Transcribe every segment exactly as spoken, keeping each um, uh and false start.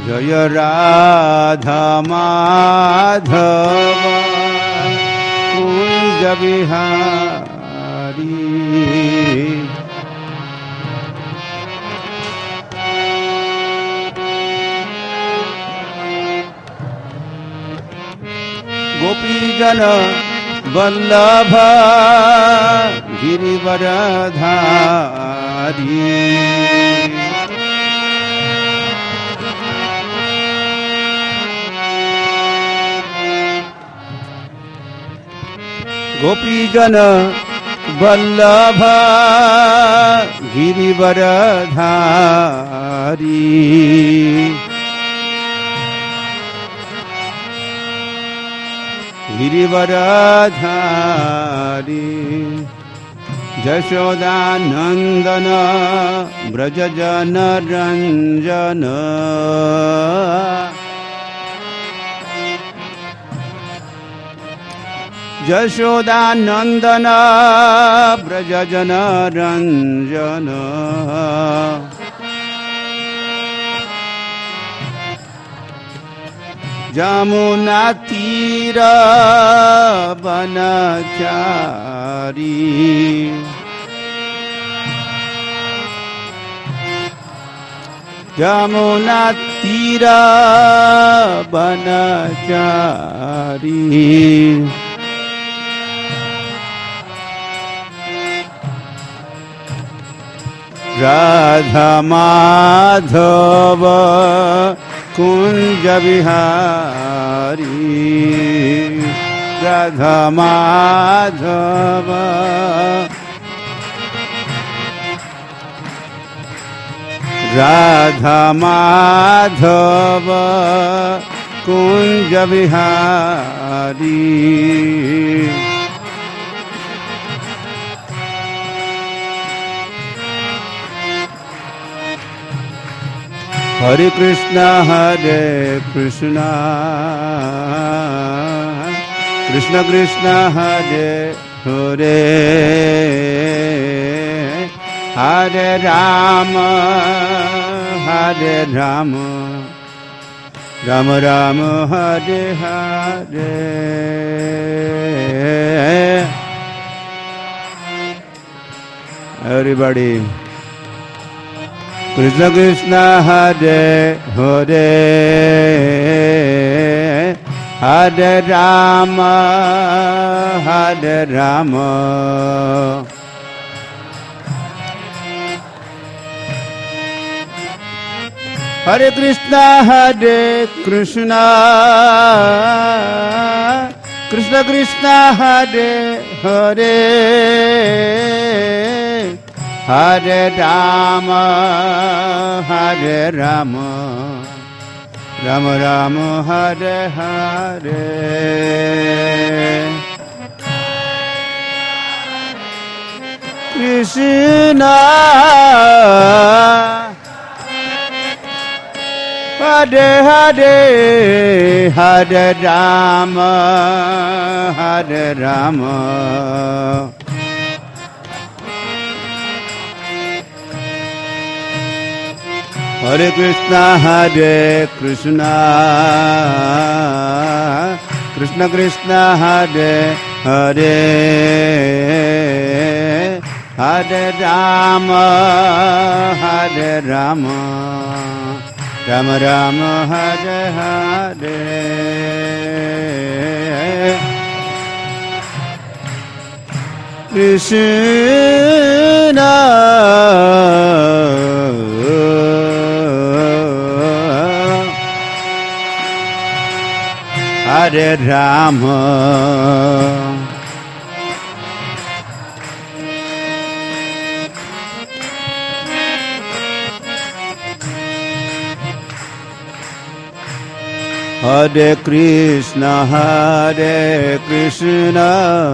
जय राधा माधव कुंज बिहारी। गोपीजन वल्लभ गिरिवरधारी। गोपीजन वल्लभ गिरिवरधारी। गिरिवरधारी यशोदानंदन व्रजजन रंजन। यशोदानंदन व्रजजन रंजन। जमुना तीर वनचारी। जमुना तीर वनचारी। राधा माधव कुंज बिहारी। राधा माधव राधा माधव कुंज बिहारी। हरे कृष्णा हरे कृष्णा कृष्ण कृष्ण हरे हरे। हरे राम हरे Ram Ram Ram Hare Hare. Everybody, Krishna Krishna Hare Hare. Hare Rama Hare Rama Hare Krishna Hare Krishna Krishna Krishna Hare Hare. Hare Rama Hare Rama Rama Rama Hare Hare. Krishna Hare Hare Hare Rama Hare Rama Hare Krishna Hare Krishna Krishna Krishna Hare Hare. Hare Rama Hare Rama Rama Rama Hare Hare. Krishna Hare Rama Hare Krishna Hare Krishna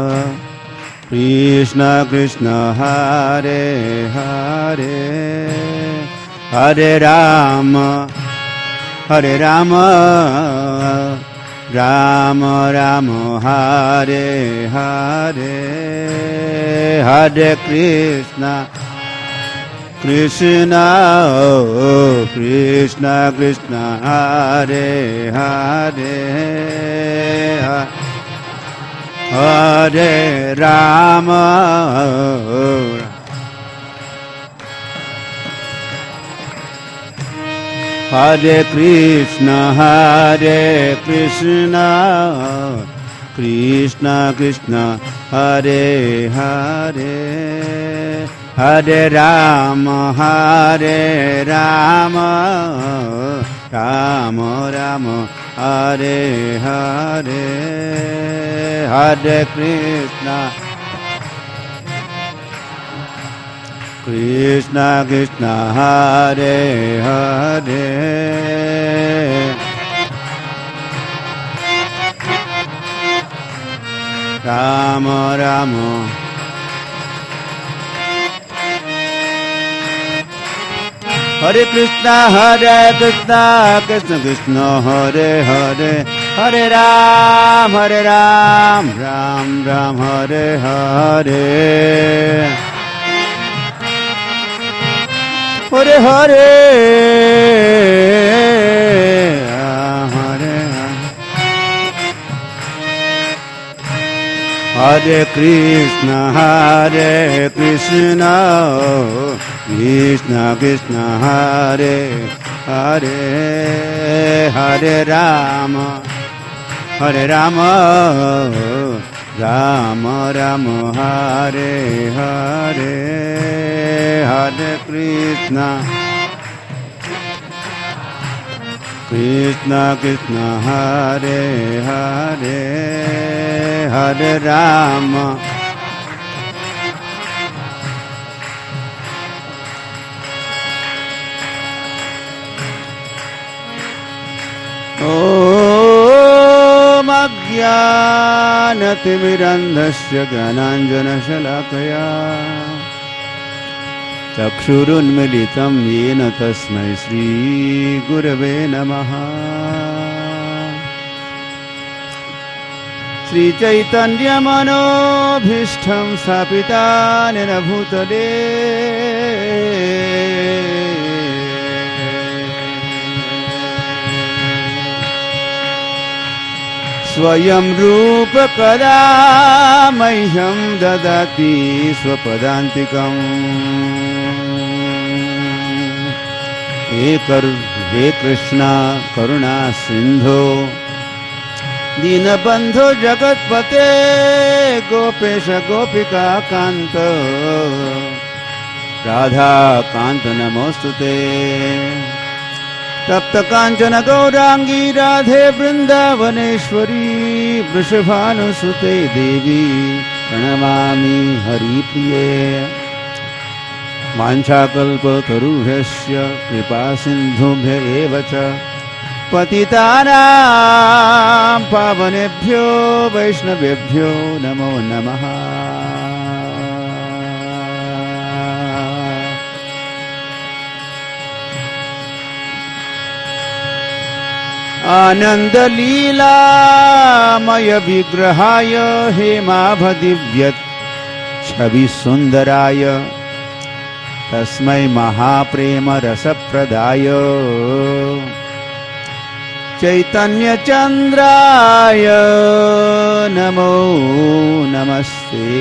Krishna Krishna Hare Hare. Hare Rama Hare Rama Rama Rama Hare Hare. Hare Krishna Krishna oh, Krishna Krishna Krishna Hare Hare Hare Rama Hare Krishna Hare Krishna Krishna Krishna Hare Hare Hare Rama Hare Rama Rama Rama Hare Hare Hare Krishna Krishna Krishna Hare Hare Rama Rama Hare Krishna Hare Krishna Krishna Krishna Hare Hare Hare Ram Hare Ram Ram Ram Hare Hare Hare Hare Hare Hare Krishna Hare Krishna Krishna Krishna Hare Hare Hare Rama Hare Rama Rama Rama Hare Hare Hare Krishna Krishna Krishna Hare Hare Hare Rama Om Ajnanatirmirandhasya Gyananjanashalakaya Chakshurunmilitam Yena Tasmai Shri Gurave Namaha Shri Chaitanya Manobhishtham Sthapitanena Bhutale Swayam Rupa Kada Mahyam Dadati Swapadantikam He Krishna Karuna Sindho Dinabandho Jagatpate Gopesha Gopika Kanta Radha Kanta Namostute Tapta Kanchana Gaurangi Radhe Vrindavaneshwari Vrishabhanusute Devi Pranamami Haripriye Manchakalpatarubhyasya Kripasindhubhya evacha Patitanam Pavanebhyo Vaishnavebhyo Namo Namaha Ananda Leela Maya Vigrahaya Hemabhadivyat Chavi Sundaraya Tasmai Mahaprema Rasapradaya Chaitanya Chandraya Namo Namaste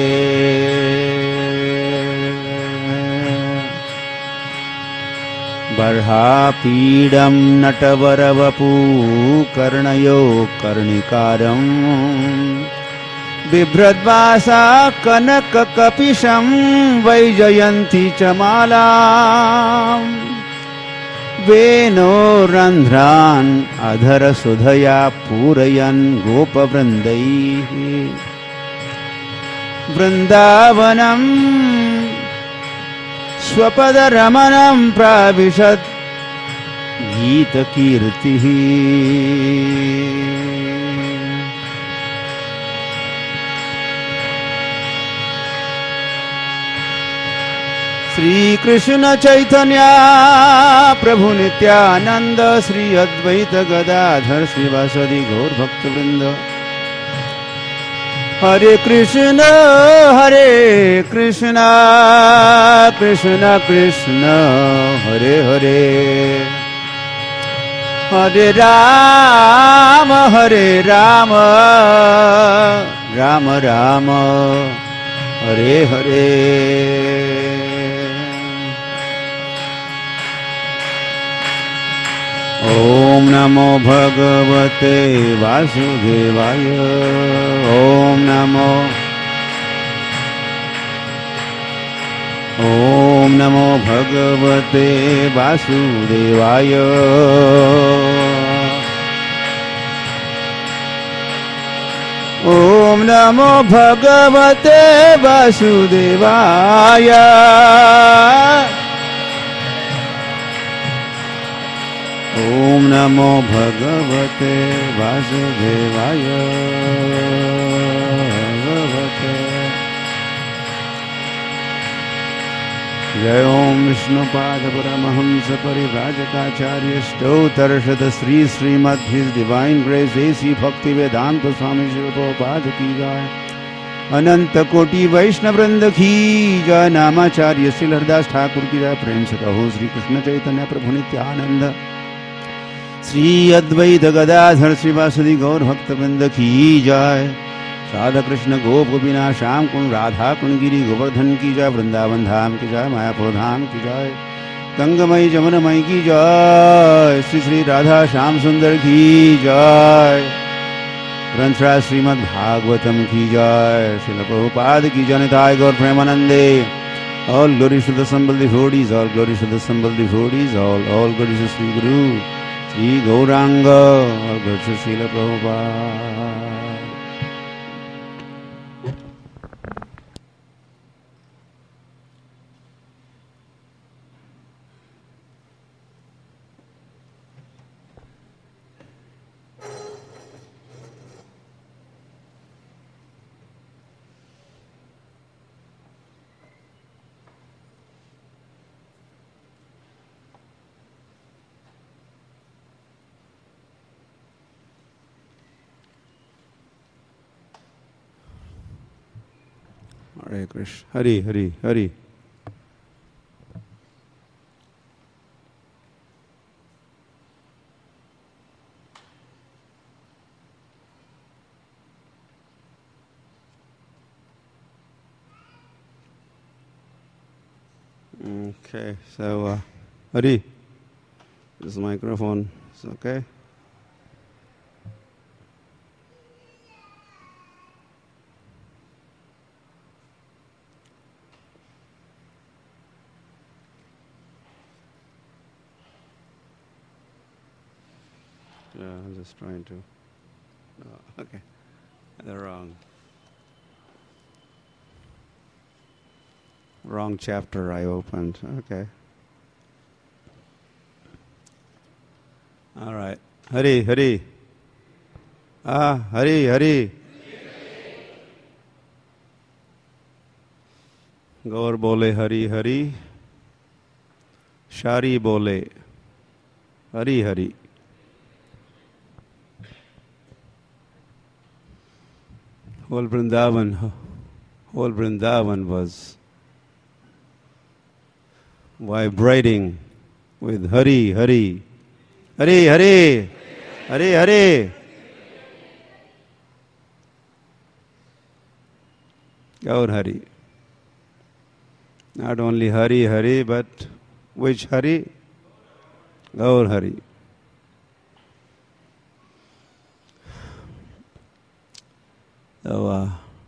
Barhapidam Natavaravapu Karnayo Karnikaram Bibhradvasa Kanaka Kapisham Vaijayanti Chamalam Veno Randhran Adhara Sudhaya Purayan Gopa Vrandaihi Vrindavanam Swapada Ramanam Pravishat Gita Kirtihi Sri Krishna Chaitanya Prabhu Nityananda Sri Advaita Gadadhar Sri Vasadi Gaur Bhakta Vrinda Hare Krishna Hare Krishna Krishna Krishna Hare Hare Hare Rama, Hare Rama, Rama Rama, Hare Hare. Om Namo Bhagavate Vasudevaya. Om Namo Om Namo Bhagavate Vasudevaya. Om Namo Bhagavate Vasudevaya. Om Namo Bhagavate Vasudevaya. Jai Om Vishnupada Paramahamsa Parivrajakaacharya Stoutarshada Sri Srimad His Divine Grace A C Bhakti Vedanta Swami Shiva Prabhupada Ki Jai. Ananta Koti Vaishnav Vrinda Ki Jai. Namacharya Sri Haridas Thakur Ki Jai. Prem se kaho Sri Krishna Chaitanya Prabhu Nityananda Sri Advaita Gadadhar Sri Vasudi Gaur Bhakta Vrinda Ki Jai. Radha Krishna गोप गोपीना श्याम कुंड राधा कुंड गिरी गोवर्धन की जय. वृंदावन धाम की जय. मायापुर धाम की जय. गंगमयी जमुनमयी की जय. श्री श्री राधा श्याम सुंदर की जय. ग्रंथराज श्रीमद् भागवतम की जय. श्रील प्रभुपाद की जनिताय गौर प्रेमानंदे. All glories to the assembled devotees, all glories to the assembled devotees, all, all glories to Sri Guru, Sri Gauranga, all glories to Srila Prabhupada. Hare Krishna. Hari, Hari, Hari. Okay, so uh, Hari, this microphone is okay. Yeah, I'm just trying to. Oh, okay, they're wrong. Wrong chapter I opened. Okay. All right. Hari, Hari. Ah, Hari, Hari. Gaur bole Hari, Hari. Shari bole Hari, Hari. Whole Vrindavan, whole Vrindavan was vibrating with Hari, Hari, Hari, Hari, Hari, Hari. Gaur Hari. Not only Hari, Hari, but which Hari? Gaur Hari. So, uh,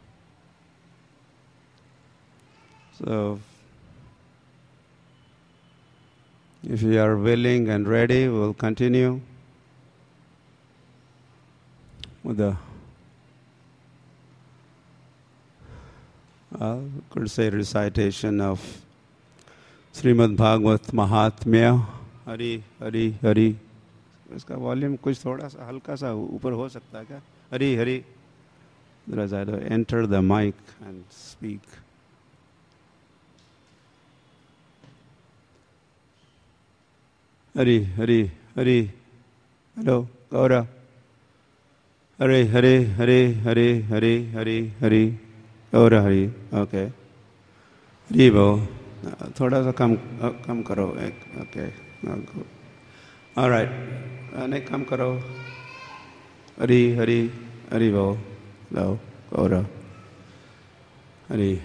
so if you are willing and ready, we'll continue with the, uh, could say recitation of Srimad Bhagavad Mahatmya. Hari, Hari, Hari. इसका volume कुछ थोड़ा सा हल्का सा ऊपर हो सकता है क्या? Hari, Hari. Otherwise I have to enter the mic and speak. Hari, Hari, Hari. Hello, Gaura. Hari, Hari, Hari, Hari, Hari, Hari, Hari. Gaura, Hari. Okay. Hari Bo. थोड़ा सा कम कम करो एक. Okay. All right. Ane kam karo. Hari, Hari, Hari Bo. Lo, Gora. Hari.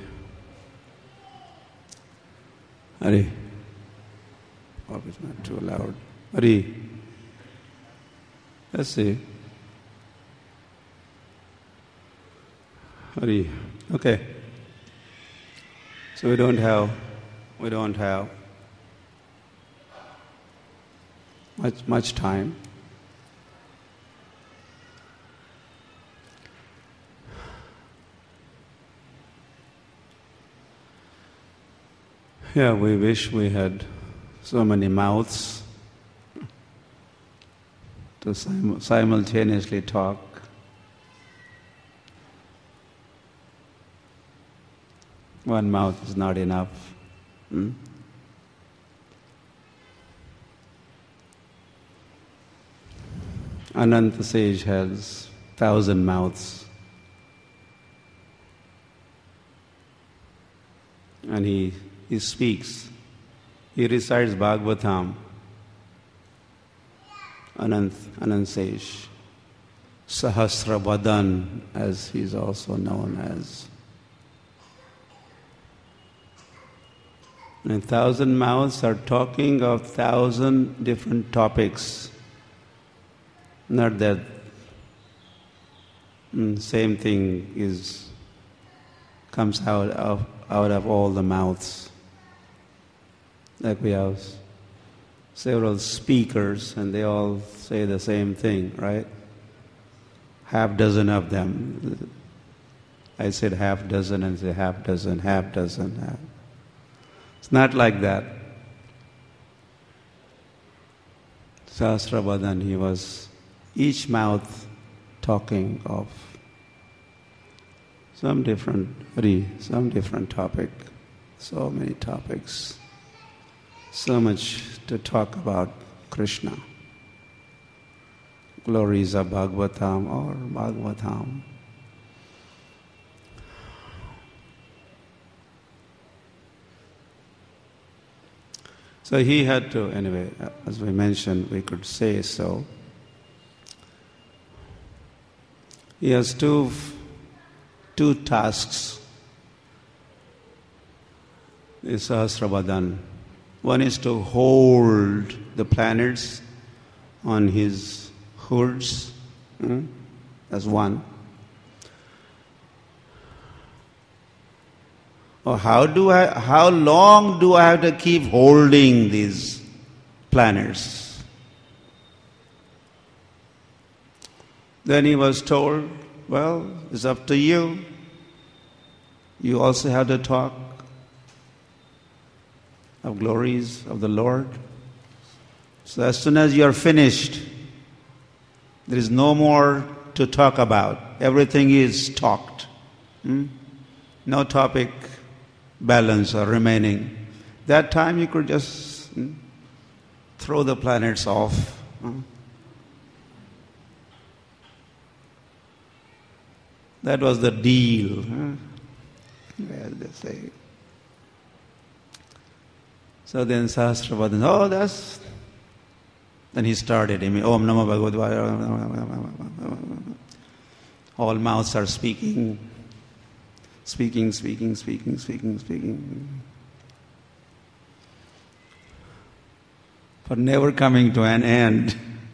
Hari. Hope it's not too loud. Hari. Let's see. Hari. Okay. So we don't have, we don't have much much time. Yeah, we wish we had so many mouths to sim- simultaneously talk. One mouth is not enough. Hmm? Ananta sage has thousand mouths. And he, he speaks. He recites Bhagavatam. Anant, Anant sage. Sahasravadan, as he is also known as. And thousand mouths are talking of thousand different topics. Not that mm, same thing is comes out of out of all the mouths. Like we have several speakers and they all say the same thing, right? Half dozen of them. I said half dozen and say half dozen, half dozen, half. It's not like that. Sahasravadan, he was each mouth talking of some different, some different topic, so many topics, so much to talk about Krishna. Glories of Bhagavatam or Bhagavatam. So he had to, anyway, as we mentioned, we could say so. He has two, two tasks, is Sahasravadan. One is to hold the planets on his hoods. Hmm? That's one. Or how do I, how long do I have to keep holding these planets? Then he was told, well, it's up to you. You also have to talk of glories of the Lord. So as soon as you are finished, there is no more to talk about. Everything is talked. Hmm? No topic balance or remaining. That time you could just hmm, throw the planets off. Hmm? That was the deal. Huh? Well, they say. So then Sahasravadan, oh, that's... Then he started, I mean, Om Namo Bhagavate. All mouths are speaking, speaking, speaking, speaking, speaking, speaking. But never coming to an end.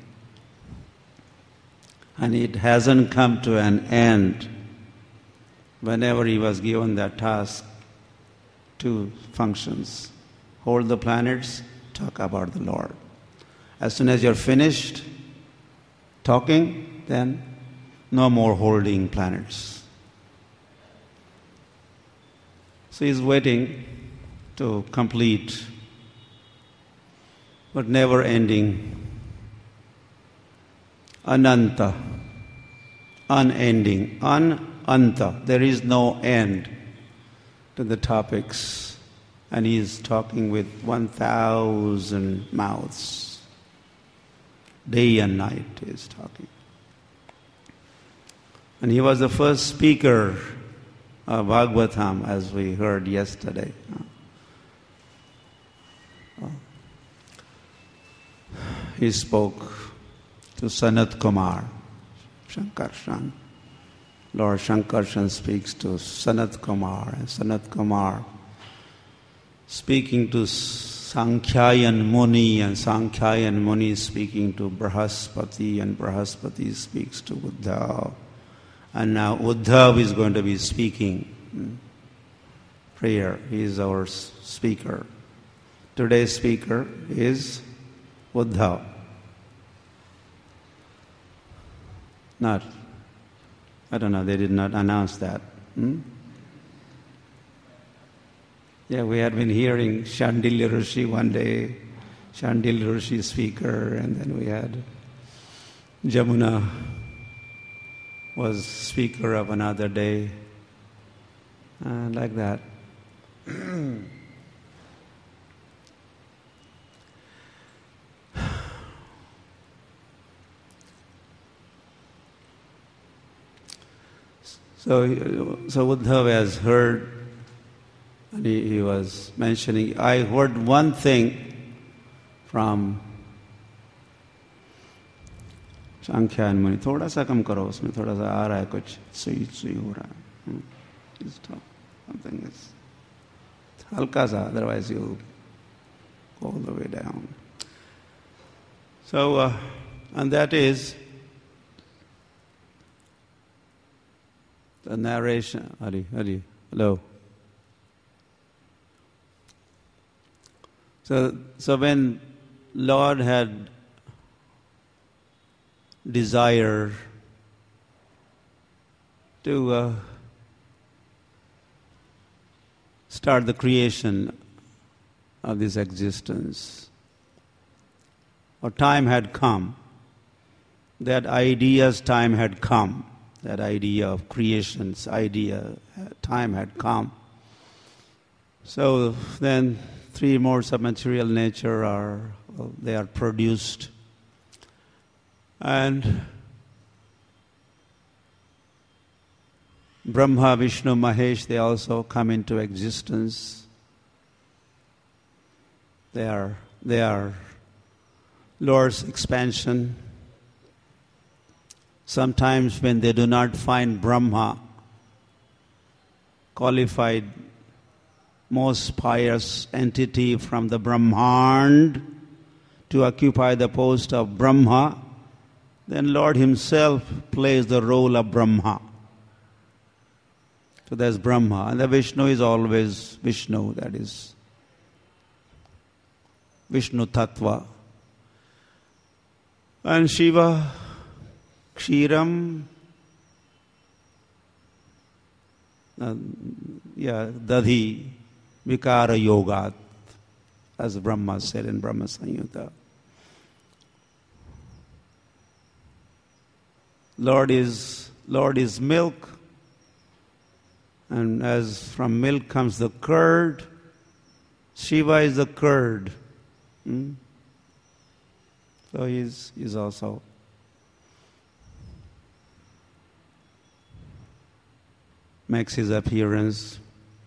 And it hasn't come to an end. Whenever he was given that task, two functions. Hold the planets, talk about the Lord. As soon as you're finished talking, then no more holding planets. So he's waiting to complete, but never ending. Ananta, unending, un-anta. There is no end to the topics. And he is talking with one thousand mouths. Day and night he is talking. And he was the first speaker of Bhagavatam, as we heard yesterday. he spoke to Sanat Kumar, Shankarshan. Lord Shankarshan speaks to Sanat Kumar, and Sanat Kumar speaking to Sankhyayan Muni, and Sankhyayan Muni speaking to Brahaspati, and Brahaspati speaks to Uddhav. And now Uddhav is going to be speaking prayer. He is our speaker. Today's speaker is Uddhav. Not, I don't know, they did not announce that. Hmm? Yeah, we had been hearing Shandilya Rishi one day, Shandilya Rishi speaker, and then we had Jamuna was speaker of another day, uh, like that. So, so Uddhav has heard, and he, he was mentioning, I heard one thing from Sankhya and Muni. थोड़ा सा कम करो उसमें, थोड़ा सा आ रहा है कुछ सुई सुई हो रहा है. Just talk. Something is हल्का सा, otherwise you'll go all the way down. So, uh, and that is the narration. Hari, Hari, hello. So, so when Lord had desire to uh, start the creation of this existence, or time had come, that idea's time had come, that idea of creation's idea, time had come. So then three modes of material nature are, well, they are produced. And Brahma, Vishnu, Mahesh, they also come into existence. They are, they are Lord's expansion. Sometimes when they do not find Brahma, qualified, most pious entity from the Brahmand, to occupy the post of Brahma, then Lord Himself plays the role of Brahma. So there's Brahma. And the Vishnu is always Vishnu, that is Vishnu Tattva. And Shiva, Kshiram, uh, yeah, Dadhi, Vikara Yogat, as Brahma said in Brahma Samyutta. Lord is Lord is milk, and as from milk comes the curd, Shiva is the curd. Hmm? So he's he's also makes his appearance.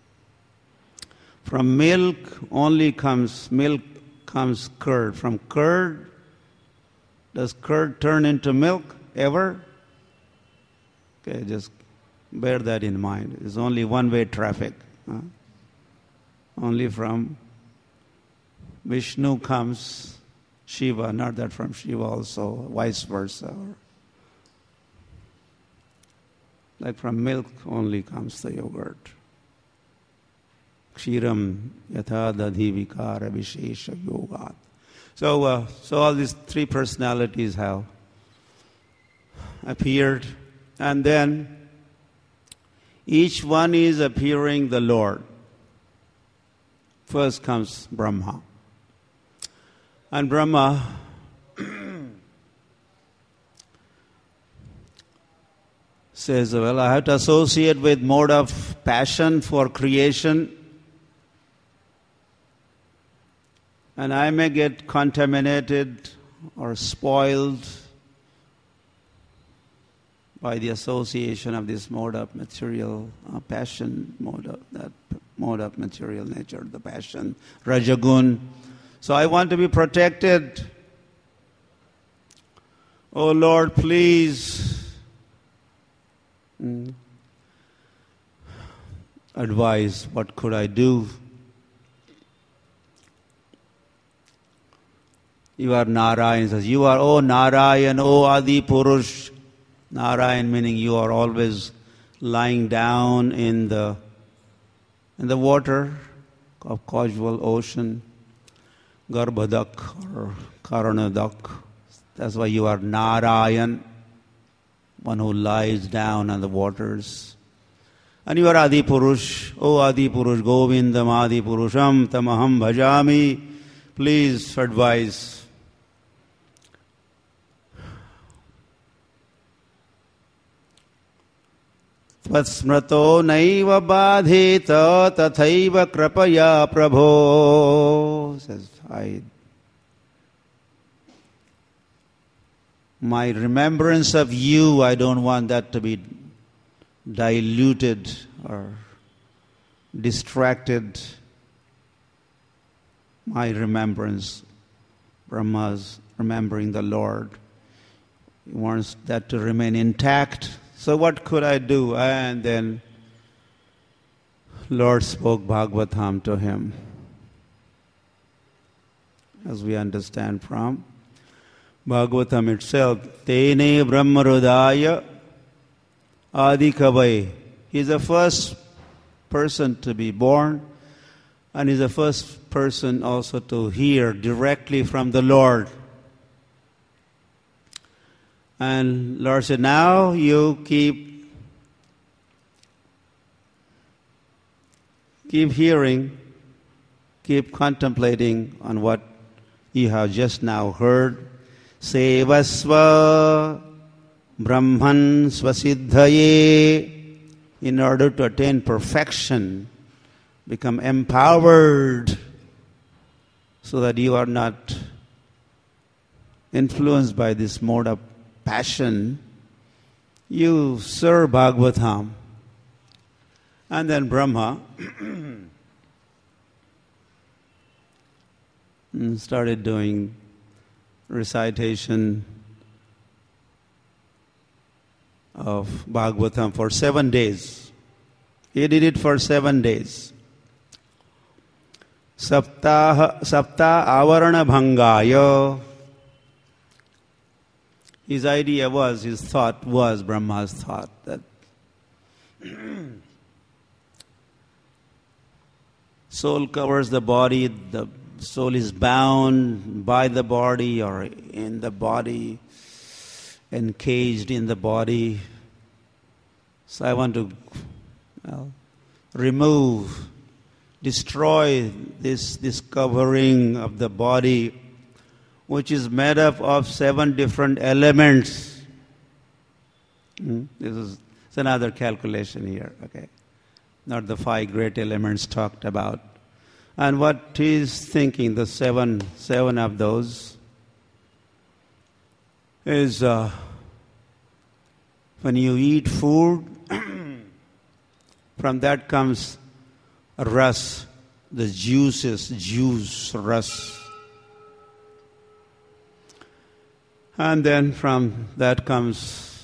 From milk only comes milk comes curd. From curd, does curd turn into milk ever? Okay, just bear that in mind. It's only one-way traffic. Huh? Only from Vishnu comes Shiva, not that from Shiva also, vice versa. Like from milk only comes the yogurt. Kshiram yatha dadhi vikara vishesha yogat. So, uh, so all these three personalities have appeared, and then each one is appearing the Lord. First comes Brahma. And Brahma says, well, I have to associate with mode of passion for creation, and I may get contaminated or spoiled by the association of this mode of material uh, passion, mode of that mode of material nature, the passion, Rajagun. So I want to be protected Oh Lord, please mm, advise, what could I do? You are Narayan, says, you are, oh Narayan, oh Adi Purush. Narayan meaning you are always lying down in the in the water of causal ocean, Garbhadak or Karanadak. That's why you are Narayan, one who lies down on the waters. And you are Adi Purush, oh Adi Purush, Govindam Adi Purusham Tamaham Bhajami. Please advise. Vatsmrato naiva badheta tathaiva krapaya prabho. Says, I, my remembrance of you, I don't want that to be diluted or distracted. My remembrance, Brahma's remembering the Lord. He wants that to remain intact. So what could I do? And then Lord spoke Bhagavatam to him, as we understand from Bhagavatam itself. Tene Brahmarudaya Adikavai. He's the first person to be born, and he's the first person also to hear directly from the Lord. And Lord said, now you keep keep hearing, keep contemplating on what you have just now heard. Sevasva Brahman Svasiddhaye. In order to attain perfection, become empowered so that you are not influenced by this mode of passion, you serve Bhagavatam. And then Brahma started doing recitation of Bhagavatam for seven days. He did it for seven days. Saptaha, Sapta Avarana Bhangaya. His idea was, his thought was Brahma's thought, that soul covers the body, the soul is bound by the body or in the body, encaged in the body. So I want to well, remove, destroy this, this covering of the body, which is made up of seven different elements. Hmm? This is it's another calculation here, okay? Not the five great elements talked about. And what he's thinking, the seven, seven of those, is uh, when you eat food, from that comes ras, the juices, juice, ras. And then from that comes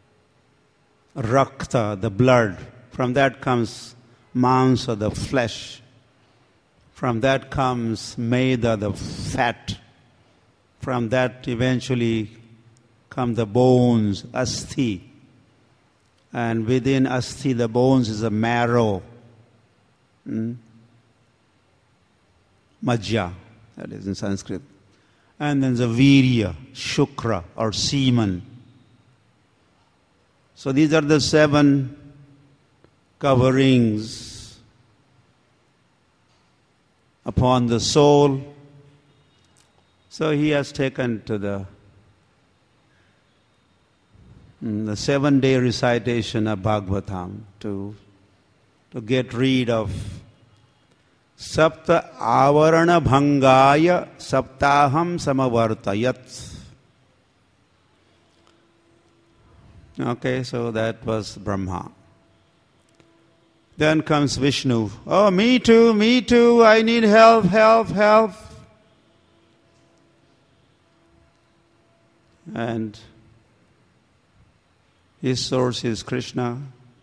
rakta, the blood. From that comes mansa, the flesh. From that comes meda, the fat. From that eventually come the bones, asthi. And within asthi, the bones is a marrow. Hmm? Majja, that is in Sanskrit. And then the virya, shukra, or semen. So these are the seven coverings upon the soul. So he has taken to the the seven-day recitation of Bhagavatam to, to get rid of Sapta avarana bhangaya saptaham samavartayat. Okay, so that was Brahma. Then comes Vishnu. Oh, me too, me too, I need help, help, help. And His source is Krishna,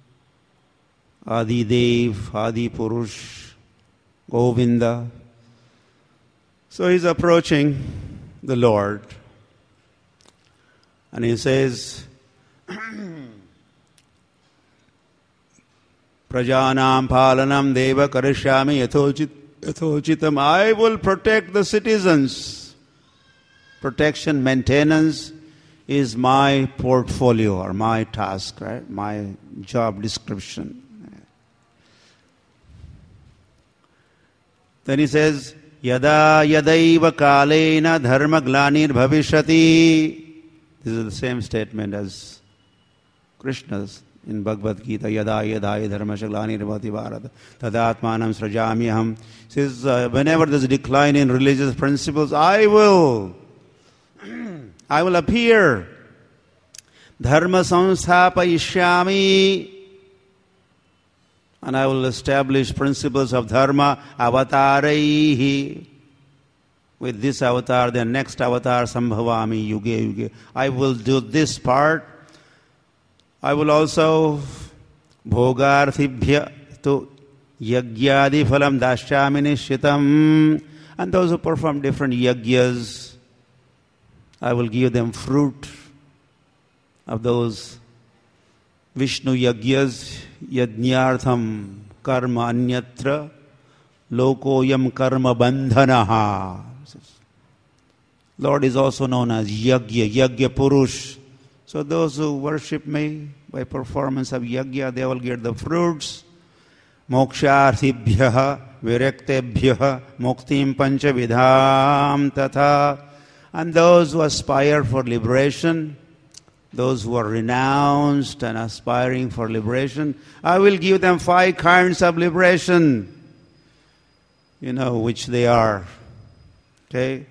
Adi Dev, Adi Purush, Govinda. So he's approaching the Lord. And he says, Prajanam palanam deva karishyami yathochitam. I will protect the citizens. Protection, maintenance is my portfolio or my task, right? My job description. Then he says, Yada yadaiva kalena dharma glanir bhavishyati. This is the same statement as Krishna's in Bhagavad Gita. Yada yada dharma glanir bhavati bharata tadatmanam srajamyaham. Says, uh, whenever there's a decline in religious principles, I will, I will appear. Dharma samsthapayishyami. And I will establish principles of dharma, avataraihi. With this avatar, the next avatar, sambhavami, yuge, yuge. I will do this part. I will also, bhogarthibhya to yagyadi phalam dashyamini shitam. And those who perform different yagyas, I will give them fruit of those Vishnu yagyas, yajñartham karma anyatra, lokoyam karma bandhanaha. Lord is also known as Yagya, Yagya Purush. So those who worship me by performance of Yagya, they will get the fruits. Moksharthibhyaha, Viraktebhyaha, Muktim Panchavidham Tatha. And those who aspire for liberation, those who are renounced and aspiring for liberation, I will give them five kinds of liberation. You know which they are. Okay?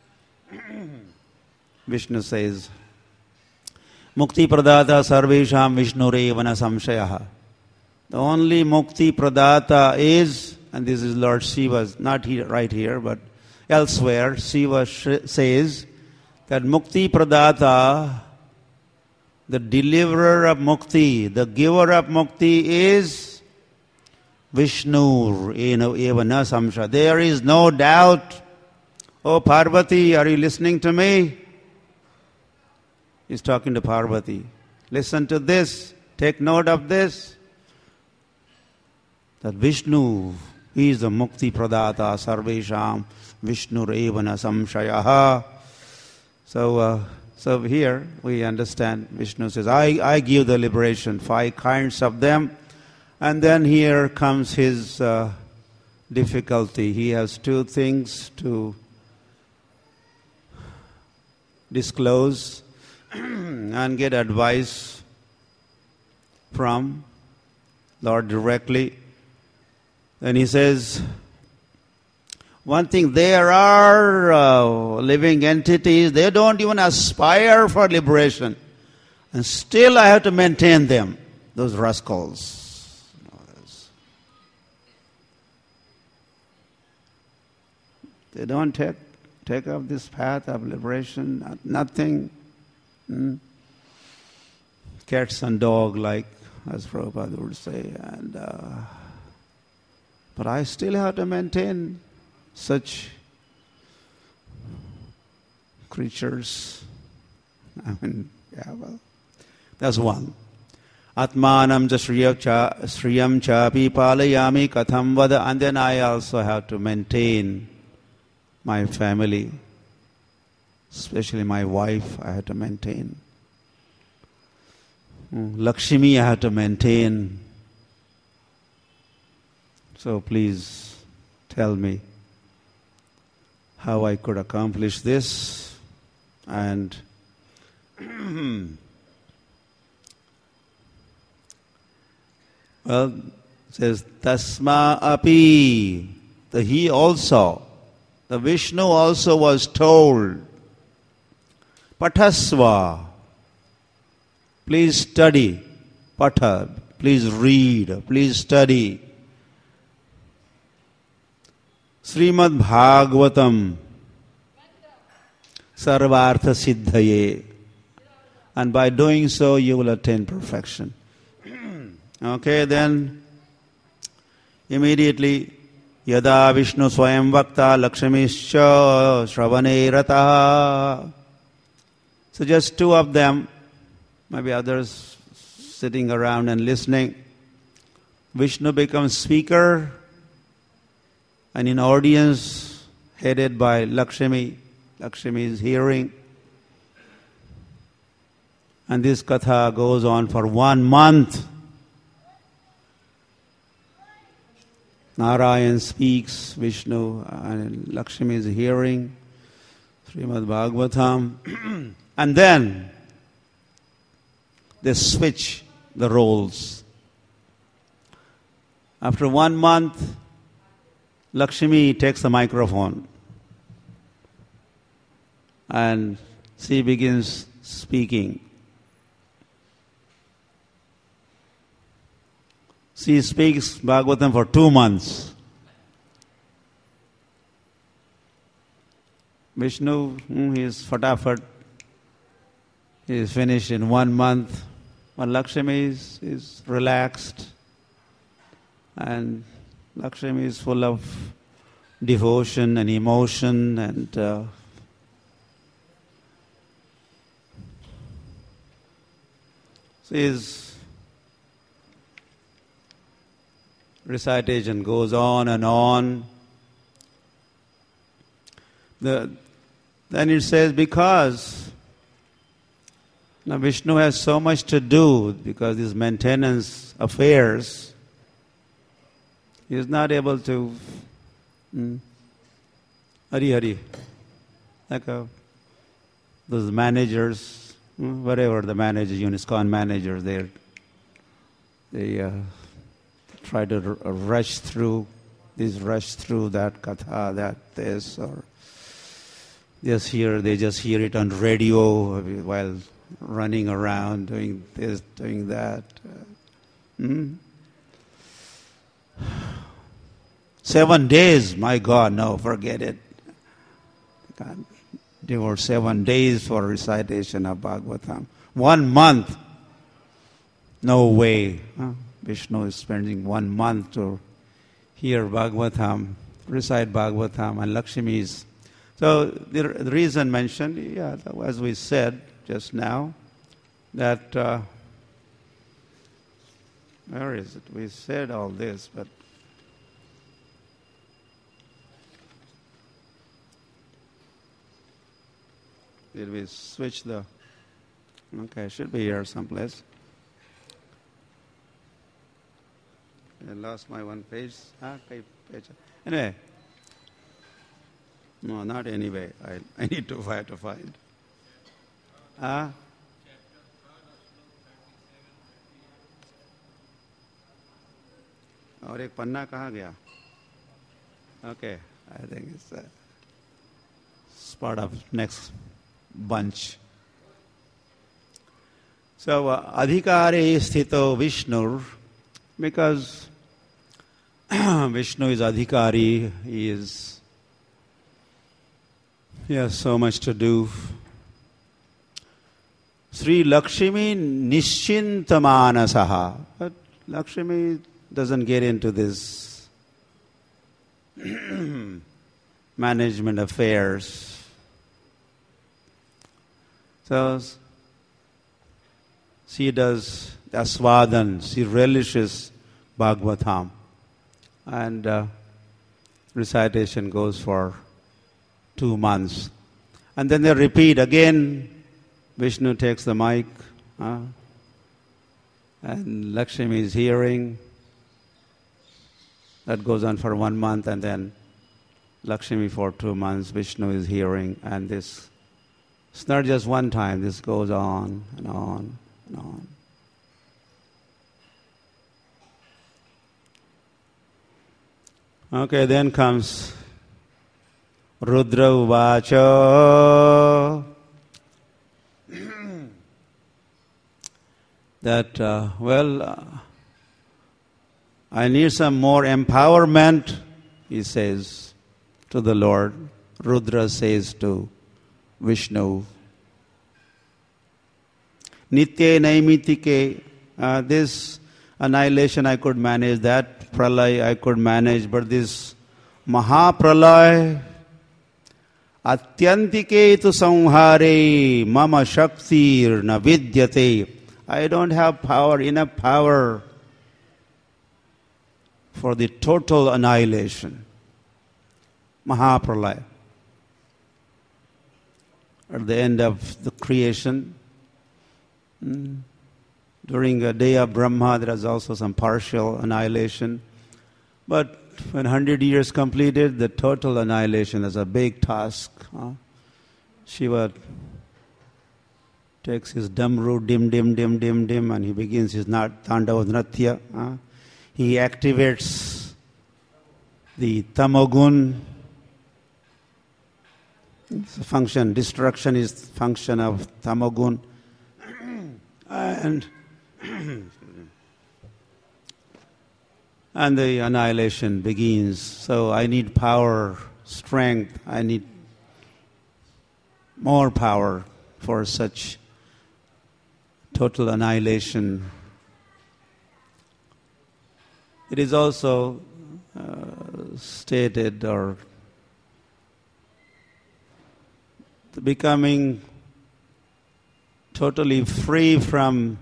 Vishnu says, Mukti Pradata Sarvesham Vishnurevana Samshayaha. The only Mukti Pradata is, and this is Lord Shiva's, not here, right here, but elsewhere, Shiva sh- says that Mukti Pradata, the deliverer of Mukti, the giver of Mukti is Vishnu Evana Samsha. There is no doubt. Oh Parvati, are you listening to me? He's talking to Parvati. Listen to this. Take note of this. That Vishnu, he is the Mukti Pradata, Sarvesham, Vishnu Evana Samshayaha. So, uh, so here we understand Vishnu says, I, I give the liberation, five kinds of them. And then here comes his uh, difficulty. He has two things to disclose and get advice from Lord directly. Then he says, one thing, there are uh, living entities, they don't even aspire for liberation. And still I have to maintain them, those rascals. They don't take, take up this path of liberation, not, nothing. Hmm? Cats and dog like, as Prabhupada would say. And uh, but I still have to maintain such creatures. I mean, yeah, well, that's one. Atmanam jasriyam cha sriyam chapi palayami katham vada. And then I also have to maintain my family, especially my wife. I have to maintain. Lakshmi, I have to maintain. So please tell me how I could accomplish this. And well, it says Tasma api. The he also, the Vishnu also was told, Pathasva. Please study. Patha. Please read. Please study. Srimad Bhagavatam Sarvartha Siddhaye. And by doing so, you will attain perfection. Okay, then immediately, Yada Vishnu Swayam Vakta Lakshmischa Shravane Rataha. So just two of them, maybe others sitting around and listening. Vishnu becomes speaker, and in audience headed by Lakshmi, Lakshmi is hearing. And this katha goes on for one month. Narayan speaks, Vishnu, and Lakshmi is hearing Srimad Bhagavatam. And then they switch the roles. After one month, Lakshmi takes the microphone and she begins speaking. She speaks Bhagavatam for two months. Vishnu, he is fatafat. He is finished in one month. But Lakshmi is, is relaxed. And Lakshmi is full of devotion and emotion and uh, she is recitation goes on and on. The, then it says, because now Vishnu has so much to do, because these maintenance affairs, he is not able to hmm, Hari Hari, like a, those managers, hmm, whatever the managers, UNISCON managers, they they uh, try to r- rush through this, rush through that katha, that this, or just hear, they just hear it on radio while running around doing this, doing that. Hmm? Seven days, my God, no, forget it. God, there were seven days for recitation of Bhagavatam. One month, no way. Huh? Vishnu is spending one month to hear Bhagavatam, recite Bhagavatam, and Lakshmi is. So the, the reason mentioned, yeah, as we said just now, that, uh, where is it? We said all this, but did we switch the, okay, it should be here someplace. I lost my one page. Ah, page. Anyway, no, not anyway. I, I need to try to find. Ah. और एक पन्ना कहाँ गया? Okay, I think it's, uh, it's part of next bunch. So, uh, adhikare sthito Vishnu, because Vishnu is adhikari, he is, he has so much to do. Sri Lakshmi Nishchintamanasaha. But Lakshmi doesn't get into this management affairs. So she does aswadan, she relishes Bhagavatam, and uh, recitation goes for two months. And then they repeat again. Vishnu takes the mic, uh, and Lakshmi is hearing. That goes on for one month, and then Lakshmi for two months, Vishnu is hearing, and this, it's not just one time, this goes on and on and on. Okay, then comes Rudra Uvacha. That, uh, well, uh, I need some more empowerment, he says to the Lord. Rudra says to Vishnu. Nitya Naimitike, uh, this annihilation I could manage, that pralay I could manage, but this Mahapralay, Atyantike tu samhare mama shaktir na vidyate. I don't have power, enough power for the total annihilation. Mahapralaya. At the end of the creation, during the day of Brahma, there is also some partial annihilation. But when one hundred years completed, the total annihilation is a big task. Huh? Shiva takes his damru, dim, dim, dim, dim, dim, and he begins his Tandava Nratya. Huh? He activates the Tamogun. It's a function, destruction is function of Tamogun. And and the annihilation begins. So I need power, strength. I need more power for such total annihilation. It is also uh, stated or becoming totally free from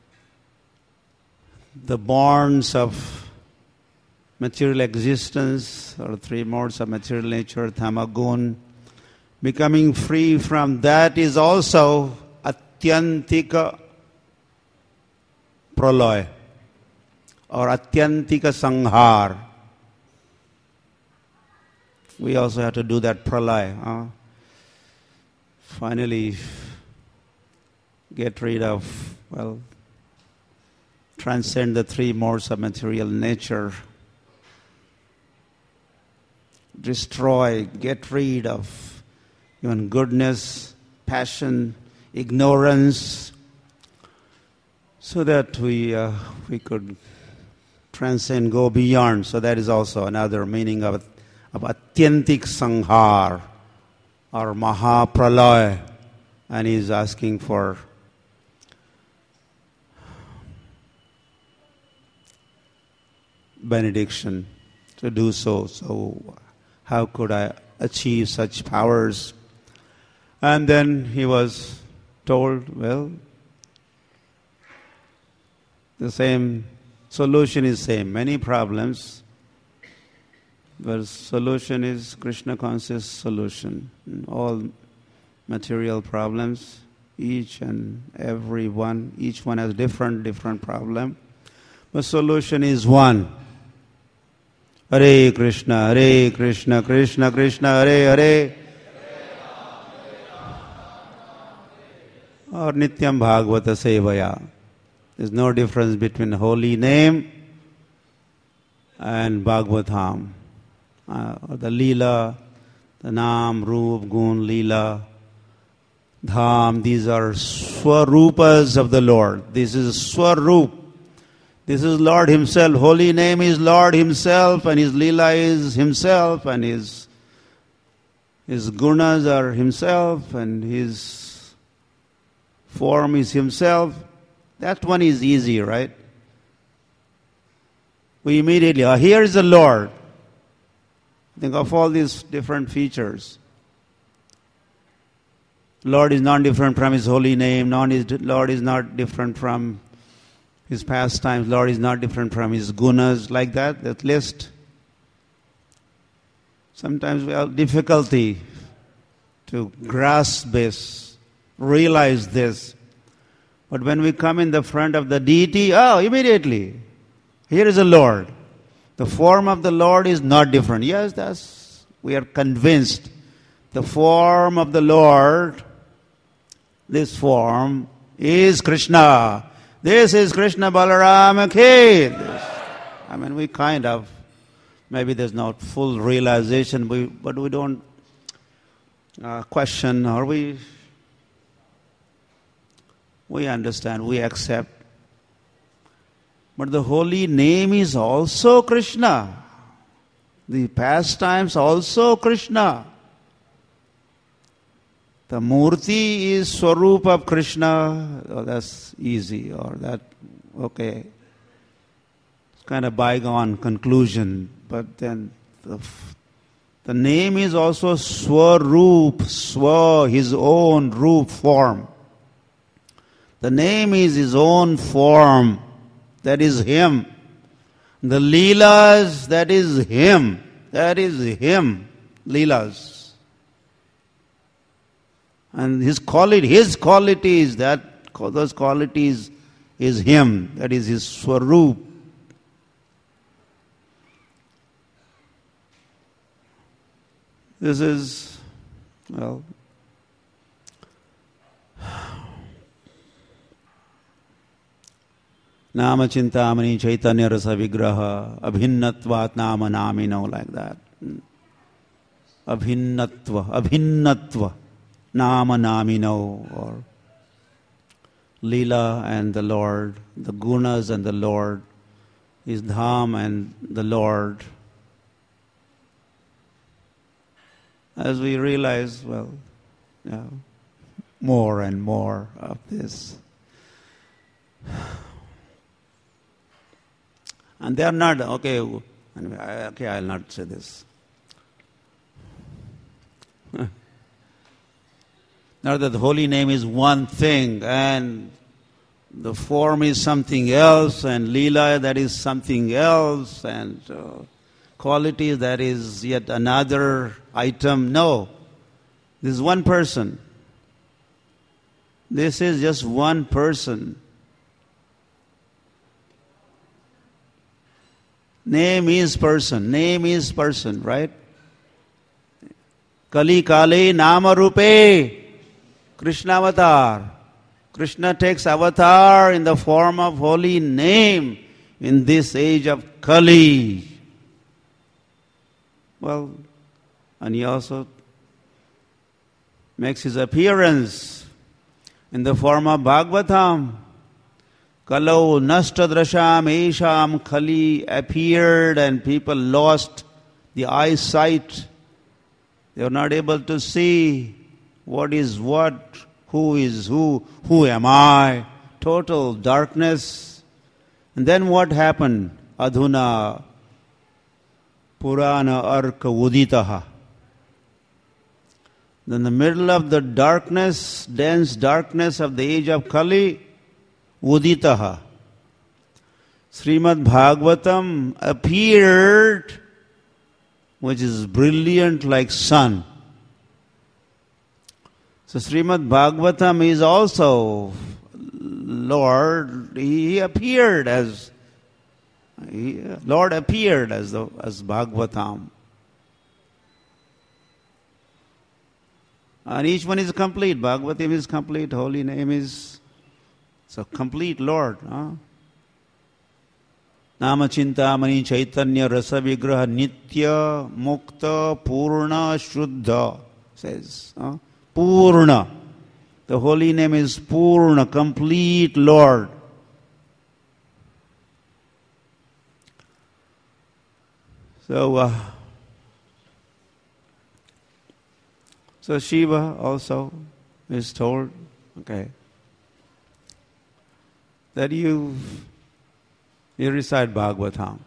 the bonds of material existence, or three modes of material nature, tamagun, becoming free from that is also atyantika pralaya or atyantika sanghar. We also have to do that pralaya. Huh? Finally, get rid of, well, transcend the three modes of material nature. Destroy, get rid of even goodness, passion, ignorance, so that we uh, we could transcend, go beyond. So that is also another meaning of, of Atyantik Sanghar or Mahapralaya. And he is asking for benediction to do so. So how could I achieve such powers? And then he was told, well, the same solution is same. Many problems, but solution is Krishna conscious solution. All material problems, each and every one, each one has different, different problem. The solution is one. Hare Krishna, Hare Krishna, Krishna Krishna, Hare Hare. Or Nityam Bhagavata Sevaya. There's no difference between holy name and Bhagavatam. Uh, the Leela, the Nam, Roop, Gun, Leela, Dham, these are Swarupas of the Lord. This is Swarup. This is Lord Himself. Holy name is Lord Himself, and His Leela is Himself, and His, his Gunas are Himself, and His form is Himself. That one is easy, right? We immediately, oh, here is the Lord. Think of all these different features. Lord is not different from His holy name. Non is, Lord is not different from His pastimes. Lord is not different from His gunas. Like that, that list. Sometimes we have difficulty to grasp this, realize this. But when we come in the front of the deity, oh, immediately, here is the Lord. The form of the Lord is not different. Yes, that's, we are convinced. The form of the Lord, this form is Krishna. This is Krishna Balarama Kid. I mean, we kind of, maybe there's not full realization, but we don't uh, question, or we, we understand, we accept. But the holy name is also Krishna. The pastimes also Krishna. The Murti is Swarup of Krishna. Oh, that's easy. Or that, okay. It's kind of bygone conclusion. But then the, the name is also Swarup, Swa, his own Rup form. The name is his own form. That is him. The Leelas, that is him. That is him. Leelas. And his quality, his qualities, that those qualities is him. That is his Swarup. This is, well, Nama Chintamani Chaitanya Rasa Vigraha Abhinnatvat Nama Namino, like that. Abhinnatva, Abhinnatva Nama Namino, or Leela and the Lord, the Gunas and the Lord, is Dham and the Lord. As we realize, well, yeah, more and more of this. And they are not, okay, okay, I'll not say this. Now that the holy name is one thing and the form is something else, and Leela that is something else, and uh, quality that is yet another item. No. This is one person. This is just one person. Name is person. Name is person, right? Kali Kale Nama Rupe. Krishna avatar. Krishna takes avatar in the form of holy name in this age of Kali. Well, and he also makes his appearance in the form of Bhagavatam. Kalau nashtadrasham esham Kali appeared, and people lost the eyesight. They were not able to see what is what, who is who, who am I. Total darkness. And then what happened? Adhuna Purana Arka Uditaha. In the middle of the darkness, dense darkness of the age of Kali, Uditaha. Srimad Bhagavatam appeared, which is brilliant like sun. So Srimad Bhagavatam is also Lord. He appeared as he, Lord appeared as the as Bhagavatam, and each one is complete. Bhagavatam is complete. Holy name is so complete. Lord. Huh? Nama Chintamani Chaitanya Rasa Vigraha Nitya Mukta Purna Shuddha says. Huh? Purna. The holy name is Purna, complete Lord. So, uh, so Shiva also is told, okay, that you you recite Bhagavatam,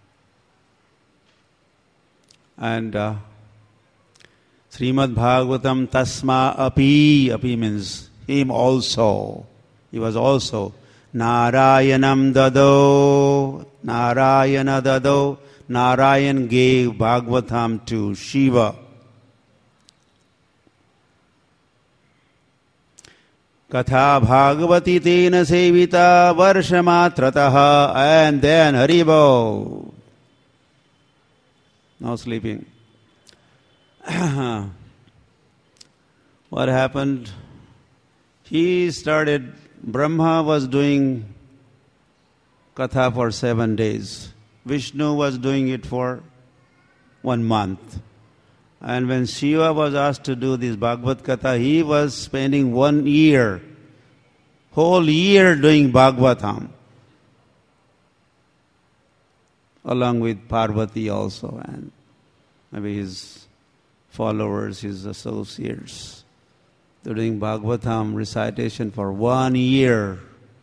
and uh, Srimad Bhagavatam Tasma Api. Api means him also. He was also Narayanam Dado. Narayana Dado. Narayan gave Bhagavatam to Shiva. Katha Bhagavati Tena Sevita Varshamatrataha. And then Haribo. No sleeping. What happened? He started, Brahma was doing Katha for seven days. Vishnu was doing it for one month. And when Shiva was asked to do this Bhagavad Katha, he was spending one year, whole year doing Bhagavatam. Along with Parvati also, and maybe his followers, his associates. doing Bhagavatam recitation for one year.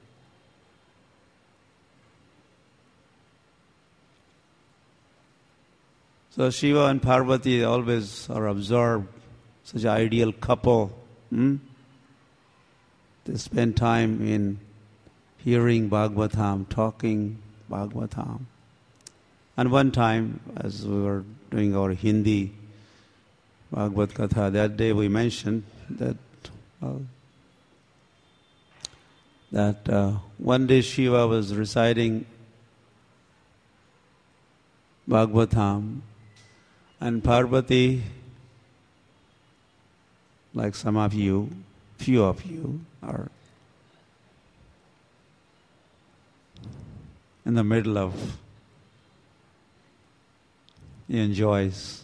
So Shiva and Parvati always are observed, such an ideal couple. Hmm? They spend time in hearing Bhagavatam, talking Bhagavatam. And one time, as we were doing our Hindi Bhagavad Katha, that day we mentioned that uh, that uh, one day Shiva was reciting Bhagavatam, and Parvati, like some of you, few of you, are in the middle of, he enjoys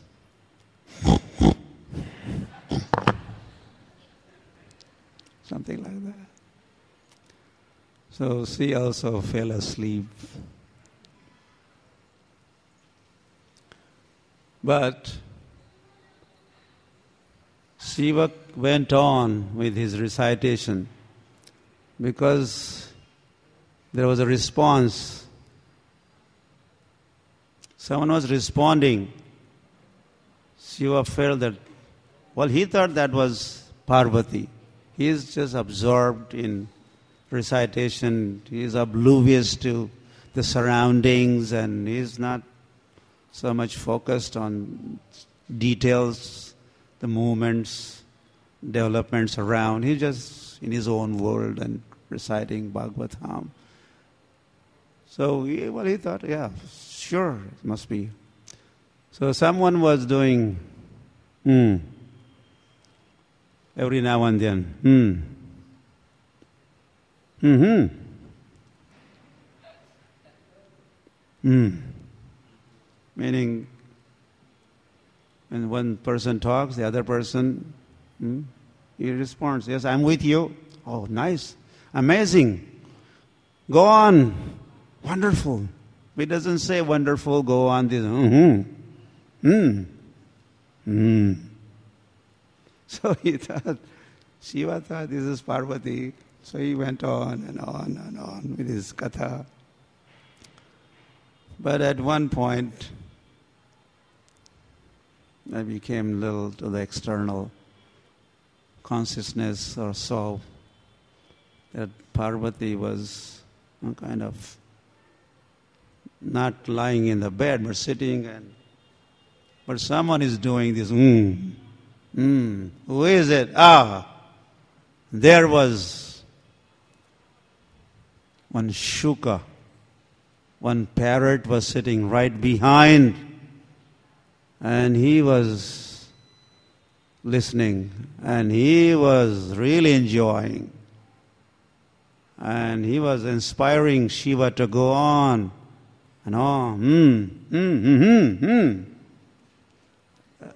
something like that. So she also fell asleep. But Shiva went on with his recitation because there was a response. Someone was responding. Shiva felt that, well, he thought that was Parvati. He is just absorbed in recitation. He is oblivious to the surroundings and he is not so much focused on details, the movements, developments around. He's just in his own world and reciting Bhagavatam. So, he, well, he thought, yeah, sure, it must be. So someone was doing, hmm, every now and then, hmm, mm-hmm, hmm. Meaning, when one person talks, the other person, hmm, he responds, yes, I'm with you. Oh, nice, amazing, go on, wonderful. He doesn't say wonderful, go on, this, mm-hmm, hmm, hmm. So he thought, Shiva thought this is Parvati. So he went on and on and on with his katha. But at one point, I became little to the external consciousness or so that Parvati was kind of not lying in the bed but sitting, and but someone is doing this. Mm, mm, who is it? Ah, there was one shuka, one parrot was sitting right behind. And he was listening, and he was really enjoying. And he was inspiring Shiva to go on and on. Mm, mm, mm, mm, mm.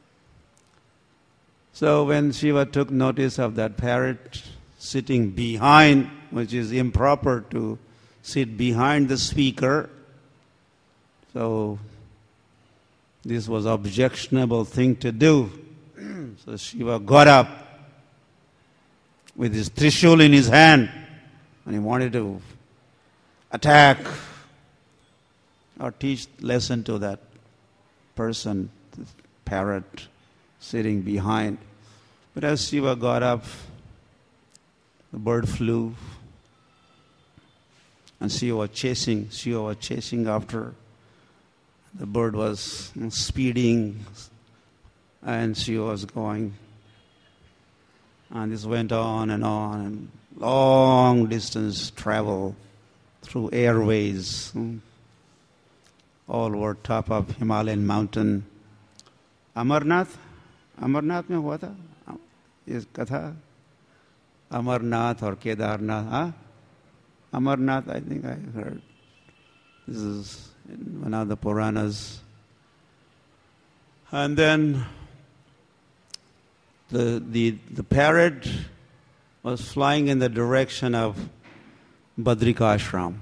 So when Shiva took notice of that parrot sitting behind, which is improper to sit behind the speaker, so this was an objectionable thing to do. So Shiva got up with his trishul in his hand and he wanted to attack or teach lesson to that person, the parrot sitting behind. But as Shiva got up, the bird flew and Shiva was chasing, Shiva was chasing after. The bird was speeding and she was going. And this went on and on, and long distance travel through airways, all over top of Himalayan mountain. Amarnath, Amarnath mein hua tha, is katha, Amarnath or Kedarnath, huh? Amarnath, I think I heard. This is in one of the Puranas. And then the, the, the parrot was flying in the direction of Badrika Ashram.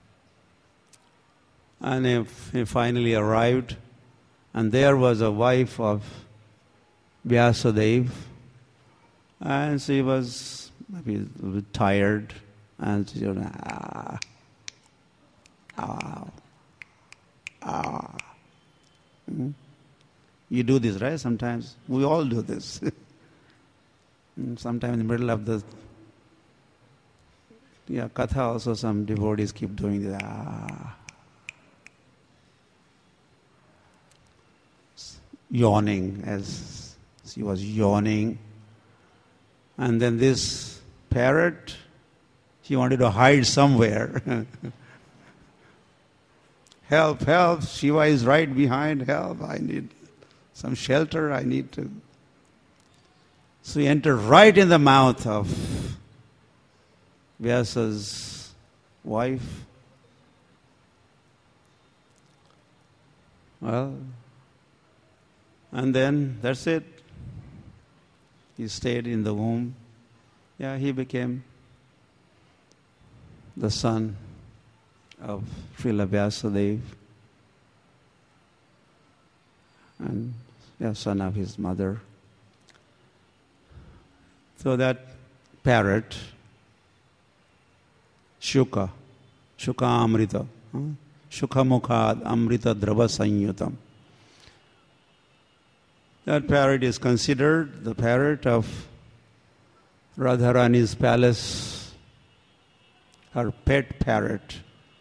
And he, he finally arrived, and there was a wife of Vyasadeva, And she was maybe a little bit tired, and she was, ah, ah, ah. Hmm? You do this, right? Sometimes. We all do this. Sometimes in the middle of the yeah, katha also some devotees keep doing this. Ah. Yawning, as she was yawning. And then this parrot, she wanted to hide somewhere. Help, help, Shiva is right behind, help, I need some shelter, I need to. So he entered right in the mouth of Vyasa's wife. Well, and then that's it. He stayed in the womb. Yeah, he became the son of Srila Vyasadeva and yeah, son of his mother. So that parrot, Shuka, Shuka Amrita, huh? Shuka Mukhad Amrita Drava Sanyutam. That parrot is considered the parrot of Radharani's palace, her pet parrot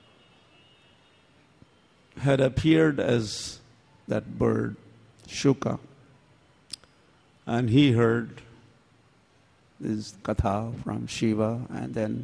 had appeared as that bird, Shuka. And he heard this katha from Shiva, and then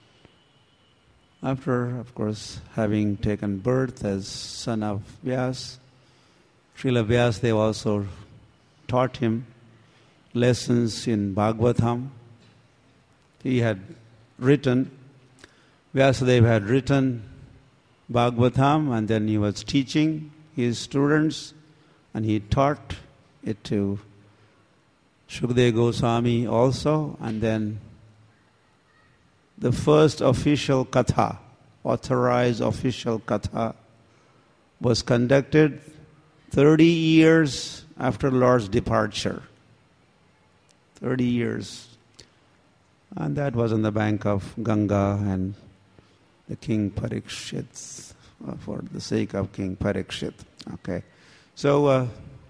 after, of course, having taken birth as son of Vyas, Srila Vyasadeva also taught him lessons in Bhagavatam. He had written, Vyasadeva had written Bhagavatam, and then he was teaching his students, and he taught it to Shukadeva Goswami also, and then the first official katha, authorized official katha, was conducted thirty years after Lord's departure. thirty years. And that was on the bank of Ganga, and the King Parikshit, uh, for the sake of King Parikshit. Okay. So, uh,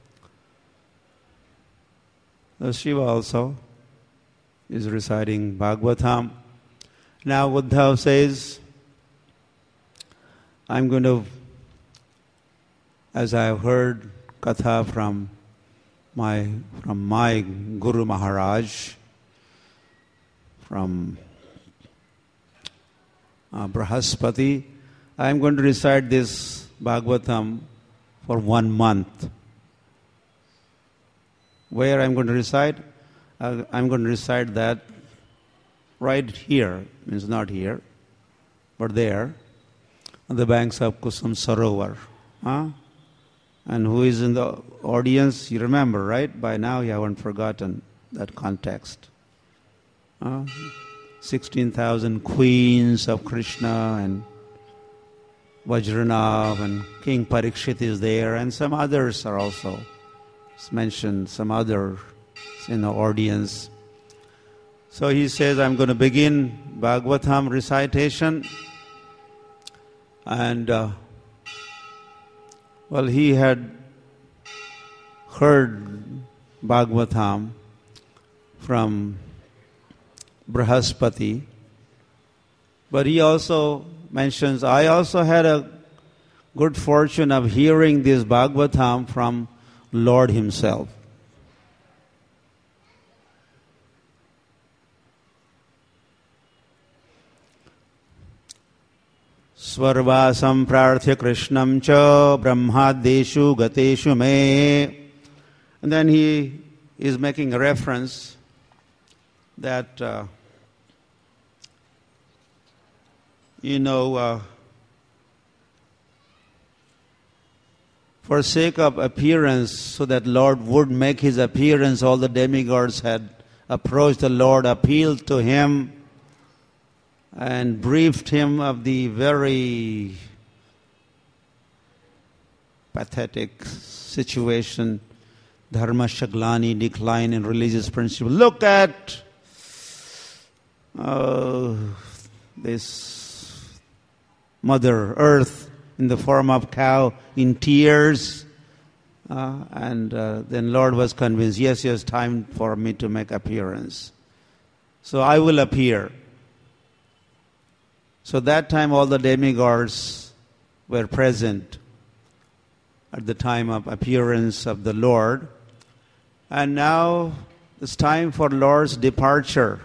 uh, Shiva also is reciting Bhagavatam. Now Uddhav says, I'm going to, as I have heard katha from my from my Guru Maharaj, from uh, Brahaspati, I am going to recite this Bhagavatam for one month. Where I am going to recite? Uh, I am going to recite that right here, means not here, but there, on the banks of Kusum Sarovar. Huh? And who is in the audience, you remember, right? By now you haven't forgotten that context. Uh, sixteen thousand queens of Krishna and Vajranav and King Parikshit is there, and some others are also mentioned, some others in the audience. So he says, I'm going to begin Bhagavatam recitation. And, uh, well, he had heard Bhagavatam from Brahaspati, but he also mentions, I also had a good fortune of hearing this Bhagavatam from Lord himself. Svarvasam prarthya krishnam cha brahmadeshu gateshu me. And then he is making a reference that, uh, you know, uh, for sake of appearance, so that Lord would make his appearance, all the demigods had approached the Lord, appealed to him, and briefed him of the very pathetic situation dharma shaglani, decline in religious principle. Look at uh, this Mother Earth in the form of cow in tears. Uh, and uh, then Lord was convinced, yes, yes, time for me to make appearance. So I will appear. So that time all the demigods were present at the time of appearance of the Lord. And now it's time for Lord's departure.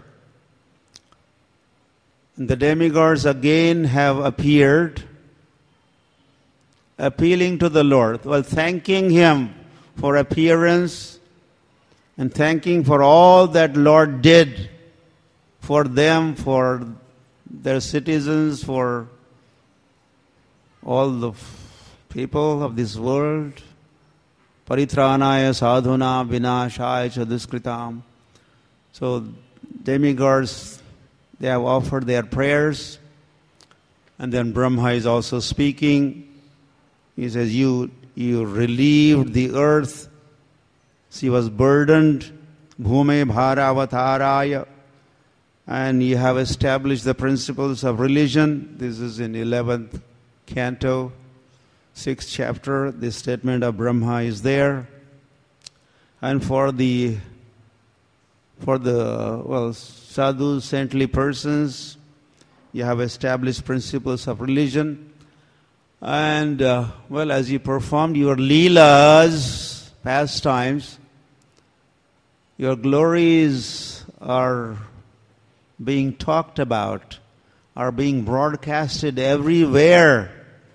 And the demigods again have appeared, appealing to the Lord, well, thanking Him for appearance and thanking for all that Lord did for them, for their citizens, for all the people of this world. Paritranaya sadhuna vinashaya cha duskritam. So demigods, they have offered their prayers. And then Brahma is also speaking. He says, you, you relieved the earth. She was burdened. Bhume bharavataraya. And you have established the principles of religion. This is in eleventh canto, sixth chapter. This statement of Brahma is there. And for the for the well sadhu, saintly persons, you have established principles of religion. And uh, well, as you performed your leelas, pastimes, your glories are being talked about, are being broadcasted everywhere.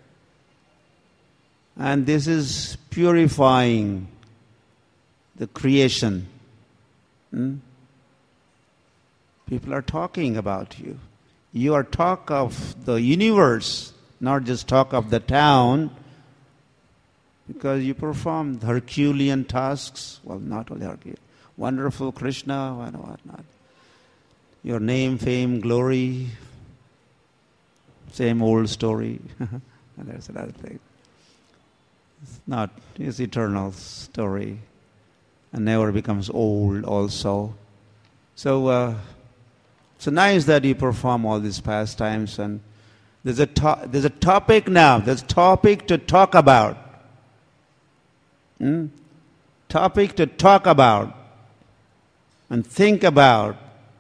And this is purifying the creation. Hmm? People are talking about you. You are talk of the universe, not just talk of the town, because you performed Herculean tasks. Well, not only Herculean. Wonderful Krishna, what not. Your name, fame, glory, same old story. And there's another thing. It's not, it's eternal story and never becomes old also. So, uh, so nice that you perform all these pastimes, and there's a to- there's a topic now. There's a topic to talk about. Hmm? Topic to talk about and think about.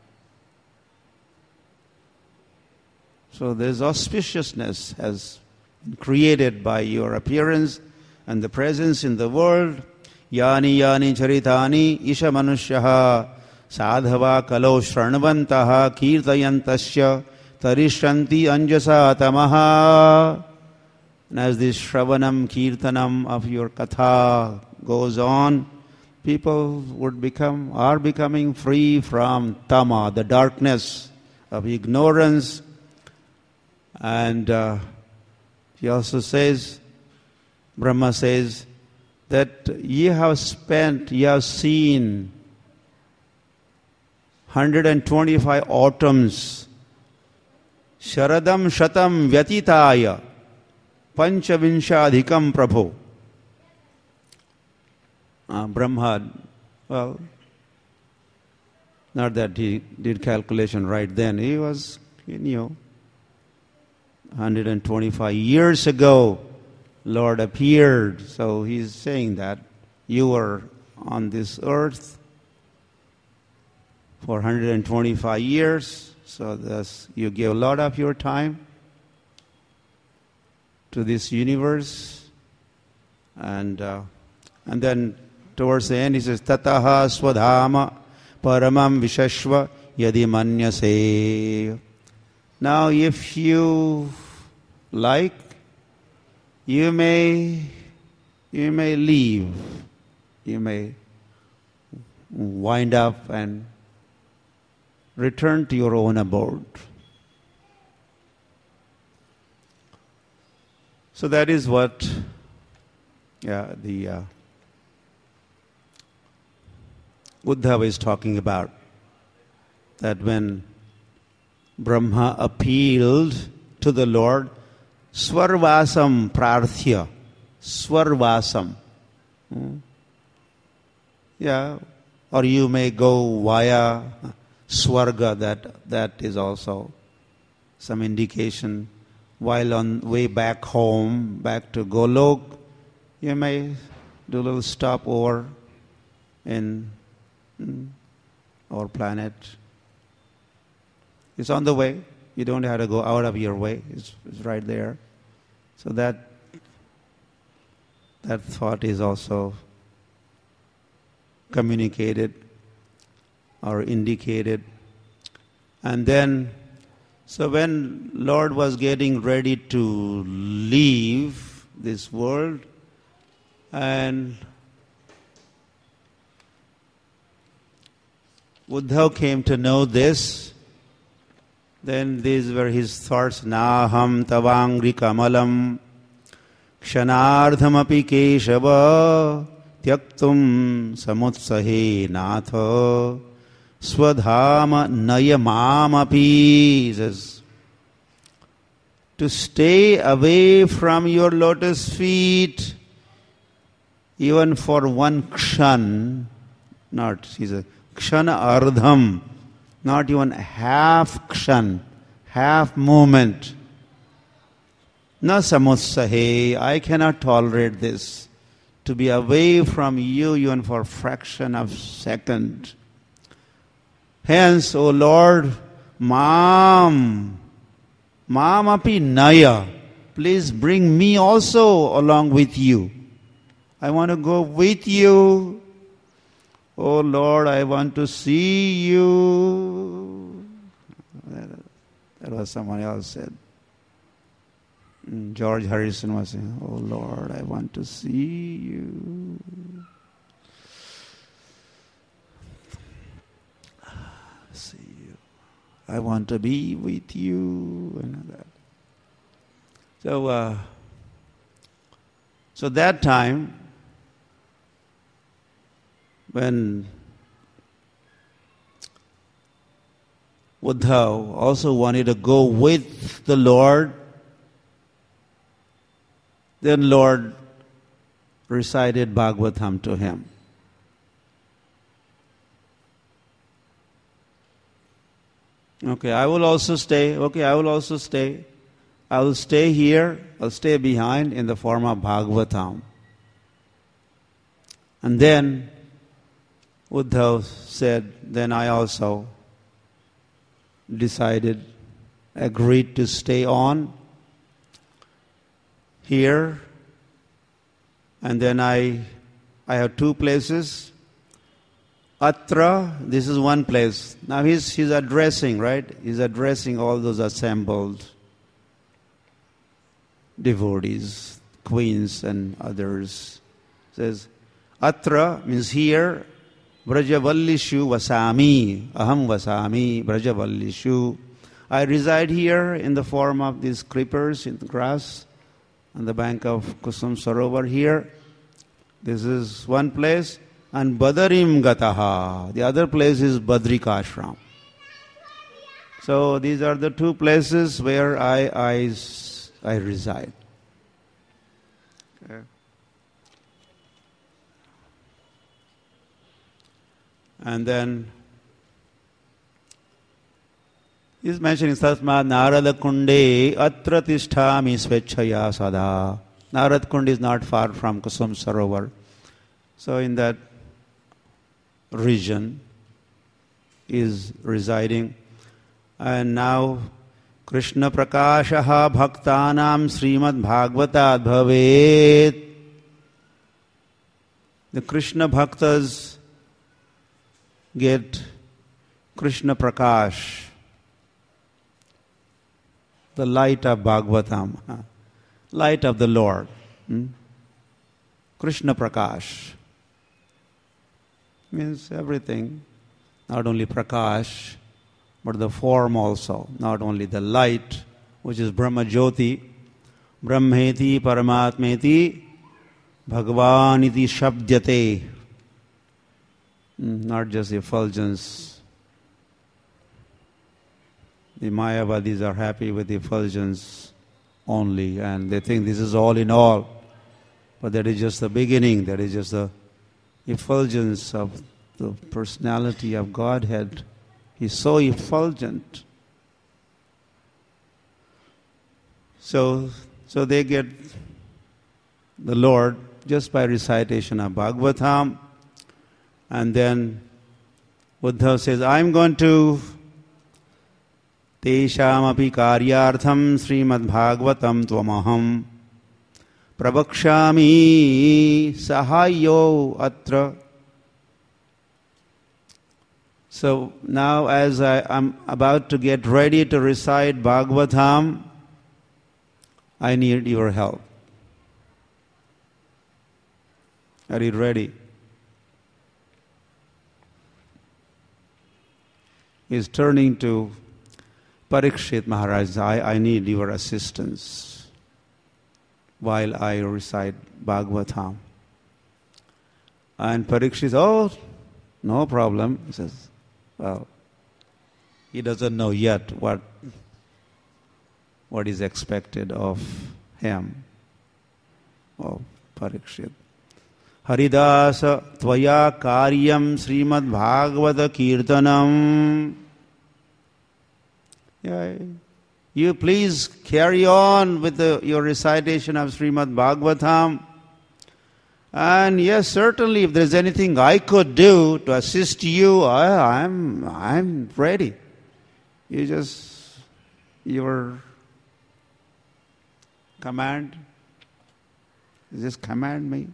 So there's auspiciousness has been created by your appearance and the presence in the world. Yani yani charitani isha manushyaha sadhava kalo shranvantaha kirtayantasya tarishanti anjasa tamaha. And as this shravanam kirtanam of your katha goes on, people would become, are becoming free from tama, the darkness of ignorance. And uh, he also says, Brahma says, that ye have spent, ye have seen one hundred twenty-five autumns, sharadam shatam vyatitaya, panchavinshadhikam prabhu. Uh, Brahma, well, not that he did calculation right then, he was, he knew. one hundred twenty-five years ago, Lord appeared. So he's saying that you were on this earth for one hundred twenty-five years. So thus you give a lot of your time to this universe. And uh, and then towards the end he says, Tataha swadhama paramam vishashva yadi manyase. Now if you like, you may you may leave. You may wind up and return to your own abode. So that is what yeah, the uh, Uddhava is talking about. That when Brahma appealed to the Lord, Swarvasam prarthya, Swarvasam. Hmm? Yeah, or you may go via Swarga, that that is also some indication. While on way back home, back to Golok, you may do a little stopover in mm, our planet. It's on the way. You don't have to go out of your way. It's, it's right there. So that that thought is also communicated or indicated. And then, so when Lord was getting ready to leave this world, and Uddhav came to know this, then these were his thoughts. Naham tavangri kamalam kshanardhamapi keshava tyaktum samutsahe natha swadhama nayamamapi. Says, to stay away from your lotus feet even for one kshan, not, he says, kshana ardham, not even half kshan, half moment. Na samutsahe, I cannot tolerate this, to be away from you even for a fraction of second. Hence, O Lord, Mam, Mamapi Naya, please bring me also along with you. I want to go with you. Oh Lord, I want to see you. That was someone else said. George Harrison was saying, oh Lord, I want to see you. See you. I want to be with you. And that. So, uh, so that time, when Uddhav also wanted to go with the Lord, then Lord recited Bhagavatam to him. Okay, I will also stay. Okay, I will also stay. I will stay here. I'll stay behind in the form of Bhagavatam. And then Uddhav said, then I also decided, agreed to stay on here. And then I I have two places. Atra, this is one place. Now he's he's addressing, right? He's addressing all those assembled devotees, queens and others. Says, Atra means here. Brajavallishu vasami, aham vasami, Brajavallishu. I reside here in the form of these creepers in the grass on the bank of Kusum Sarovar here. This is one place. And Badarim Gataha, the other place is Badrikashram. So these are the two places where I, I, I reside. Okay. And then he's mentioning Tasma Narada Kunde Atra Tisthami Svechaya Sada. Narad Kund is not far from Kusum Sarovar. So in that region is residing. And now Krishna Prakashaha Bhaktanam Srimad Bhagavatat Bhavet. The Krishna Bhaktas get Krishna Prakash, the light of Bhagavatam, light of the Lord. Hmm? Krishna Prakash means everything, not only Prakash, but the form also, not only the light, which is Brahma Jyoti, Brahmeti Paramatmeti, Bhagavaniti Shabdyate. Not just effulgence. The Mayavadis are happy with effulgence only, and they think this is all in all. But that is just the beginning, that is just the effulgence of the personality of Godhead. He's so effulgent. So, so they get the Lord just by recitation of Bhagavatam. And then Uddhav says, I'm going to Tesham api karyartham Srimad Bhagavatam tvamaham Prabhakshami sahayo atra. So now as I am about to get ready to recite Bhagavatam, I need your help. Are you ready? He's turning to Parikshit Maharaj. I, I need your assistance while I recite Bhagavatam. And Parikshit says, oh, no problem. He says, well, he doesn't know yet what, what is expected of him. Oh, Parikshit. Haridasa tvaya karyam Srimad Bhagavata Kirtanam. Yeah. You please carry on with the, your recitation of Srimad Bhagavatam. And yes, certainly if there's anything I could do to assist you, I, I'm I'm ready. You just, your command, you just command me.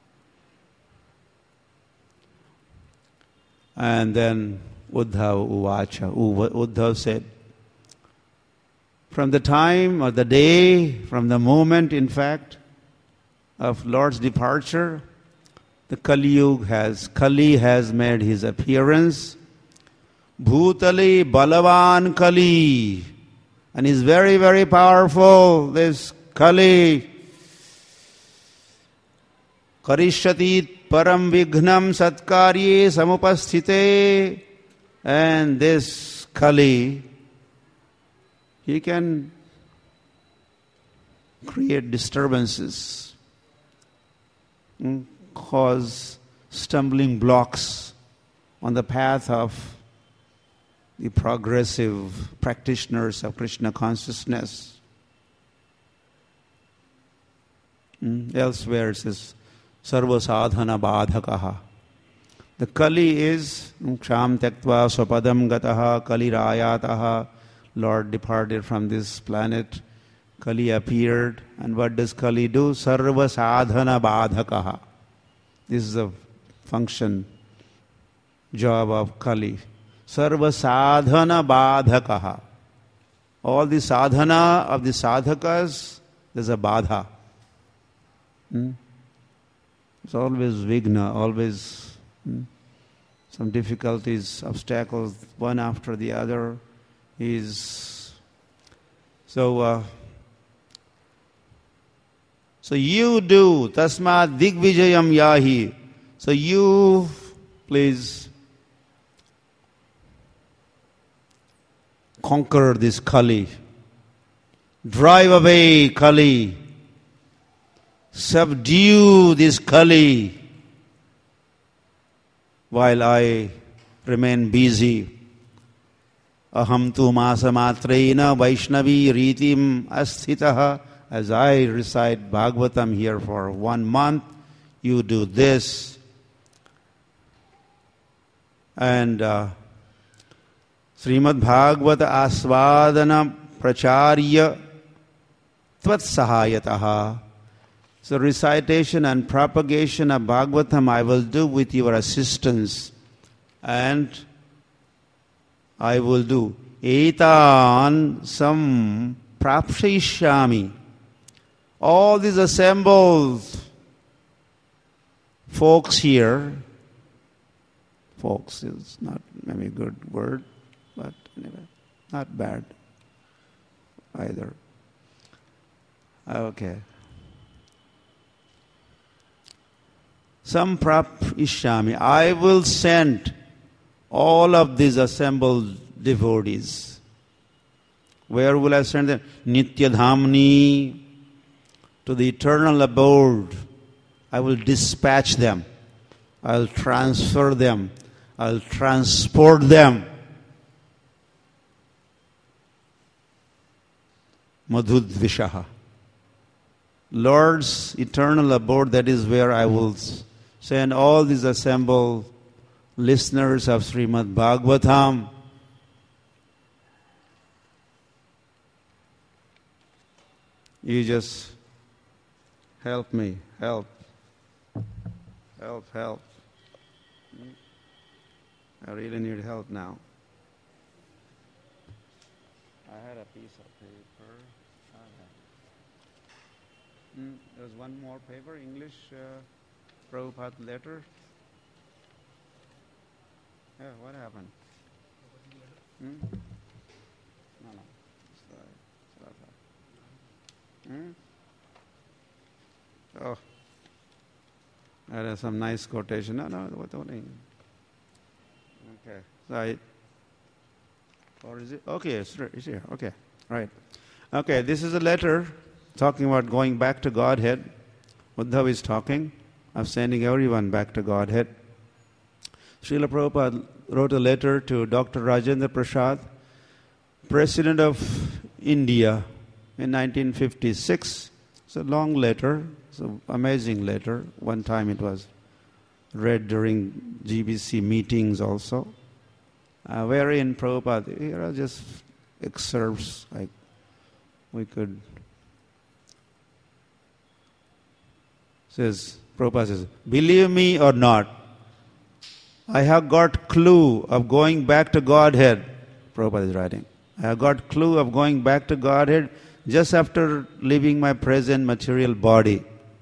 And then Uddhav Uvacha, Uddhav said, from the time or the day, from the moment, in fact, of Lord's departure, the Kali Yuga has, Kali has made his appearance. Bhutali Balavan Kali. And he's very, very powerful, this Kali. Karishyati Param Vighnam Satkarye Samupasthite. And this Kali, he can create disturbances, cause stumbling blocks on the path of the progressive practitioners of Krishna consciousness. Elsewhere it says, Sarva sadhana badhakaha. The Kali is Ksham tektva swapadam gataha Kali rayataha. Lord departed from this planet. Kali appeared. And what does Kali do? Sarva sadhana badhakaha. This is a function, job of Kali. Sarva sadhana badhakaha. All the sadhana of the sadhakas, there's a badha. Hmm? It's always vigna, always hmm? some difficulties, obstacles, one after the other. Is so. Uh, so you do tasmad digvijayam yahi. So you please conquer this Kali, drive away Kali, subdue this Kali, while I remain busy. Aham tu masa matreina Vaishnavi ritim asthitaha. As I recite Bhagavatam here for one month, you do this. And uh, Srimad Bhagavata Asvadana Pracharya Tvatsahayataha. So recitation and propagation of Bhagavatam I will do with your assistance. And I will do etan sam prapshayishyami. All these assembled folks here, folks is not maybe a good word, but anyway, not bad either. Okay. Sam prapshayishyami. I will send all of these assembled devotees. Where will I send them? Nitya Dhamni, to the eternal abode. I will dispatch them. I'll transfer them. I'll transport them. Madhudvishaha. Lord's eternal abode, that is where I will send all these assembled listeners of Srimad Bhagavatam. You just help me, help, help, help. I really need help now. I had a piece of paper. Mm, there's one more paper, English uh, Prabhupada letter. Yeah, what happened? Hmm? No, no. Hmm? Oh, that is some nice quotation. No, no, what only. Okay, right. Or is it? Okay, it's here. Okay, right. Okay, this is a letter talking about going back to Godhead. Uddhav is talking of sending everyone back to Godhead. Srila Prabhupada wrote a letter to Doctor Rajendra Prasad, President of India, in nineteen fifty-six. It's a long letter. It's an amazing letter. One time it was read during G B C meetings also. Uh, wherein Prabhupada, here are just excerpts, like we could. Says, Prabhupada says, believe me or not, I have got clue of going back to Godhead. Prabhupada is writing. I have got clue of going back to Godhead just after leaving my present material body.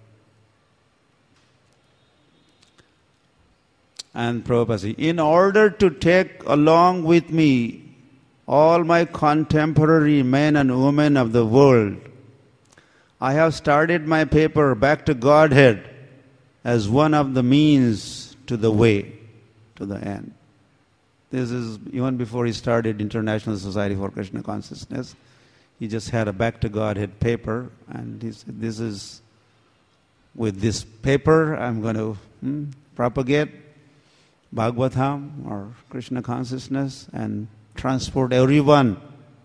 And Prabhupada says, in order to take along with me all my contemporary men and women of the world, I have started my paper Back to Godhead as one of the means to the way, to the end. This is even before he started International Society for Krishna Consciousness. He just had a Back to Godhead paper, and he said, this is, with this paper, I'm going to hmm, propagate Bhagavatam or Krishna Consciousness and transport everyone.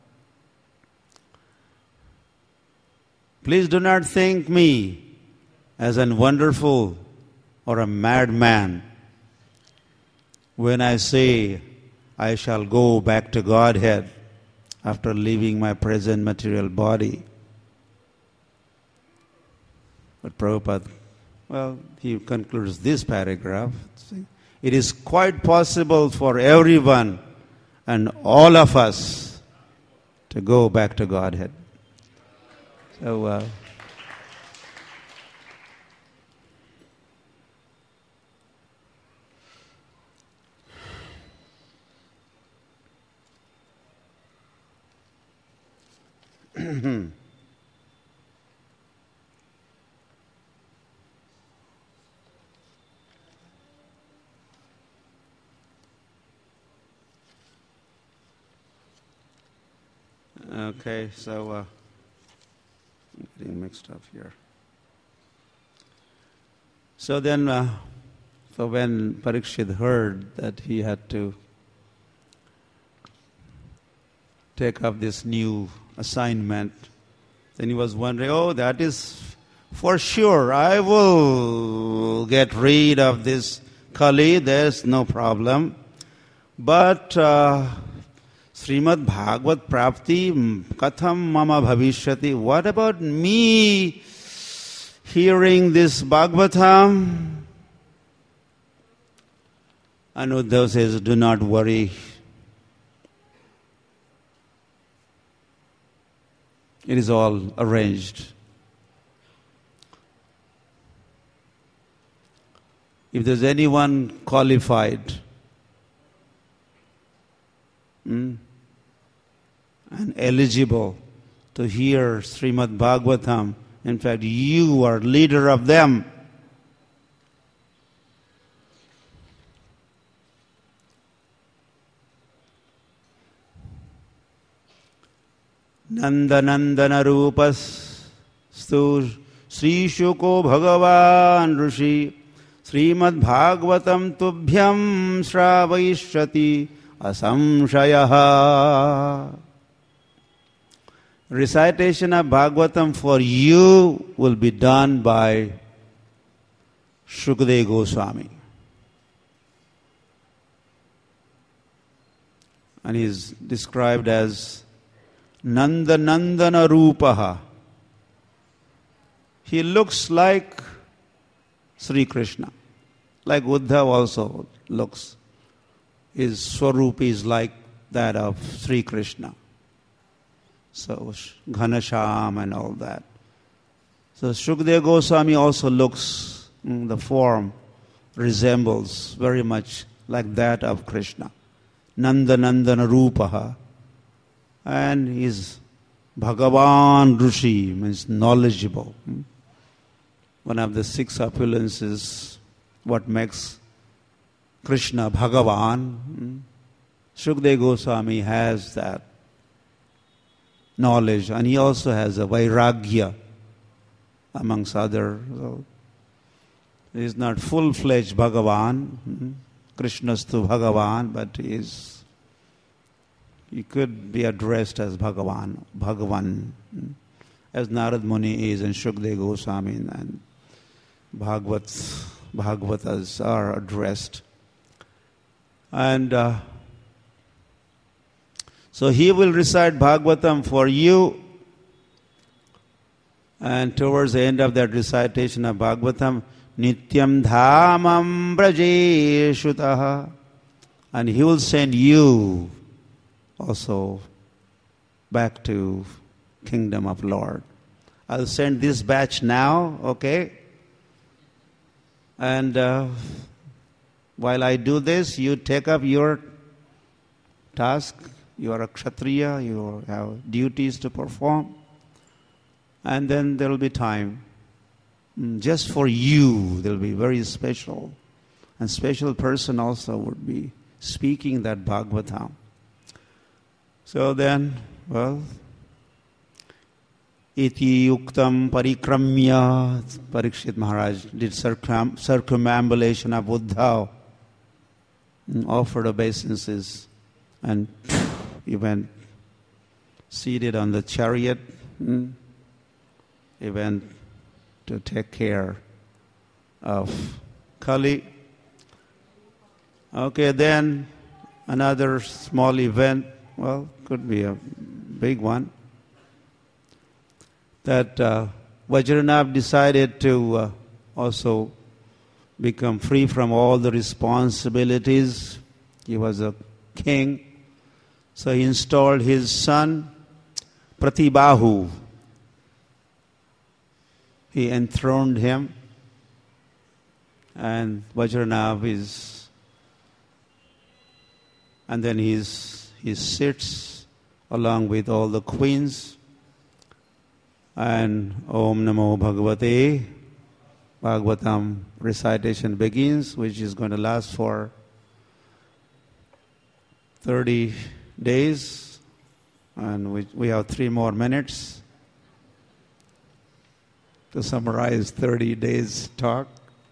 Please do not think me as a wonderful or a madman when I say I shall go back to Godhead after leaving my present material body. But Prabhupada, well, he concludes this paragraph. It is quite possible for everyone and all of us to go back to Godhead. So, uh, okay, so uh, I'm getting mixed up here. So then, uh, so when Parikshit heard that he had to take up this new assignment, then he was wondering, oh, that is for sure. I will get rid of this Kali, there's no problem. But uh, Srimad Bhagavat Prapti Katham Mama Bhavishyati, what about me hearing this Bhagavatam? And Uddhav says, do not worry. It is all arranged. If there's anyone qualified hmm, and eligible to hear Srimad Bhagavatam, in fact, you are leader of them. Nanda Nandana Rupas Stu Sri Shuko Bhagavan Rishi Srimad Bhagavatam tubhyam shravayishyati asamshayaha. Recitation of Bhagavatam for you will be done by Shukadeva Goswami. And he is described as Nanda Nandana Rupaha. He looks like Sri Krishna, like Uddhav also looks. His Swarup is like that of Sri Krishna. So Ghanasham and all that. So Shukadeva Goswami also looks, the form resembles very much like that of Krishna. Nanda Nandana Rupaha. And he is Bhagavan Rushi, means knowledgeable. One of the six opulences, what makes Krishna Bhagavan. Shukadeva Goswami has that knowledge, and he also has a Vairagya, amongst other. So he is not full-fledged Bhagavan. Krishna's to Bhagavan, but he is, he could be addressed as Bhagavan, Bhagavan, as Narad Muni is and Shukadeva Goswami and Bhagavats, Bhagavatas are addressed. And uh, so he will recite Bhagavatam for you, and towards the end of that recitation of Bhagavatam, Nityam Dhamam Brajeshutaha, and he will send you also back to kingdom of Lord. I'll send this batch now, okay? And uh, while I do this, you take up your task. You are a Kshatriya, you have duties to perform. And then there will be time. Just for you, there will be very special. And special person also would be speaking that Bhagavatam. So then, well, Iti yuktam parikramya, Parikshit Maharaj did circum, circumambulation of Uddhav, offered obeisances, and he went seated on the chariot. He went to take care of Kali. Okay, then another small event, well, could be a big one, that uh, Vajranath decided to uh, also become free from all the responsibilities. He was a king. So he installed his son, Pratibahu. He enthroned him. And Vajranath is, and then he's, he sits along with all the queens. And Om Namo Bhagavate, Bhagavatam recitation begins, which is going to last for thirty days. And we, we have three more minutes to summarize thirty days talk.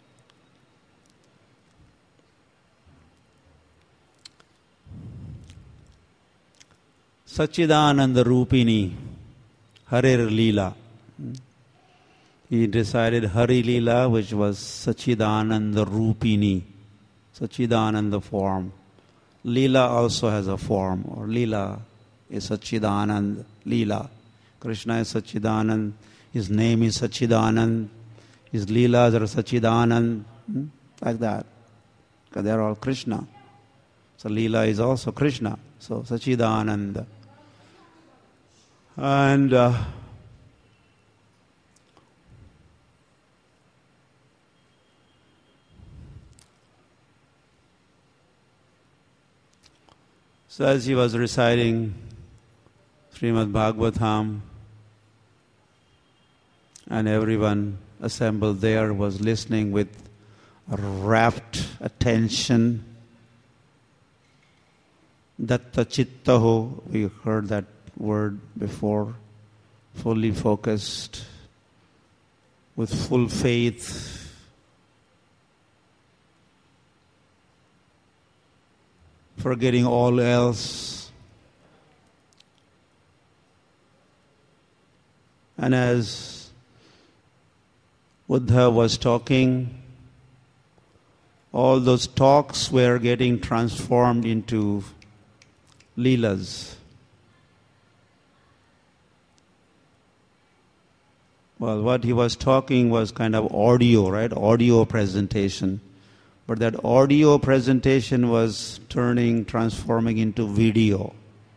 Sachidananda Rupini, Harir Leela. He decided Hari Leela, which was Sachidananda Rupini, Sachidananda form. Leela also has a form, or Leela is Sachidanand, Leela. Krishna is Sachidanand, his name is Sachidanand, his Leelas are Sachidanand, like that. Because they are all Krishna. So Leela is also Krishna, so Sachidananda. And uh, so as he was reciting Srimad Bhagavatam, and everyone assembled there was listening with rapt attention. Datta Chittaho, we heard that word before, fully focused, with full faith, forgetting all else. And as Buddha was talking, all those talks were getting transformed into leelas. Well, what he was talking was kind of audio, right? Audio presentation. But that audio presentation was turning, transforming into video.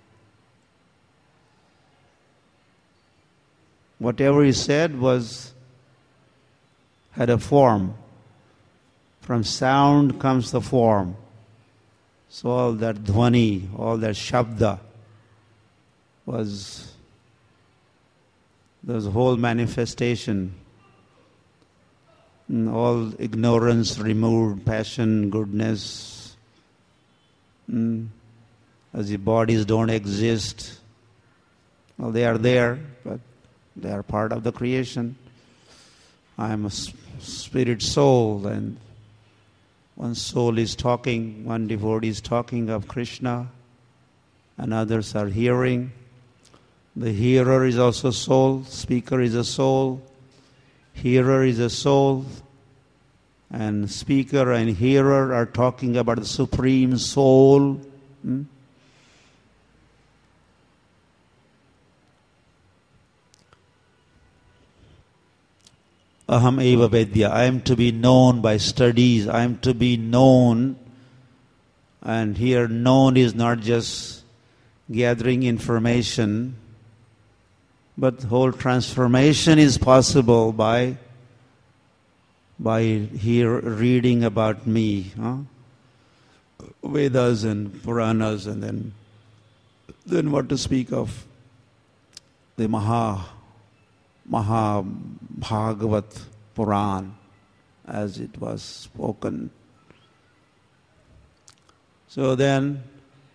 Whatever he said was, had a form. From sound comes the form. So all that dhvani, all that shabda was this whole manifestation. And all ignorance removed, passion, goodness. Mm. As the bodies don't exist. Well, they are there, but they are part of the creation. I am a spirit soul, and one soul is talking, one devotee is talking of Krishna, and others are hearing. The hearer is also soul, speaker is a soul, hearer is a soul, and speaker and hearer are talking about the Supreme Soul. Hmm? Aham eva vedya. I am to be known by studies. I am to be known. And here known is not just gathering information, but the whole transformation is possible by by here reading about me. Huh? Vedas and Puranas, and then then what to speak of the Maha Maha Bhagavat Puran, as it was spoken. So then,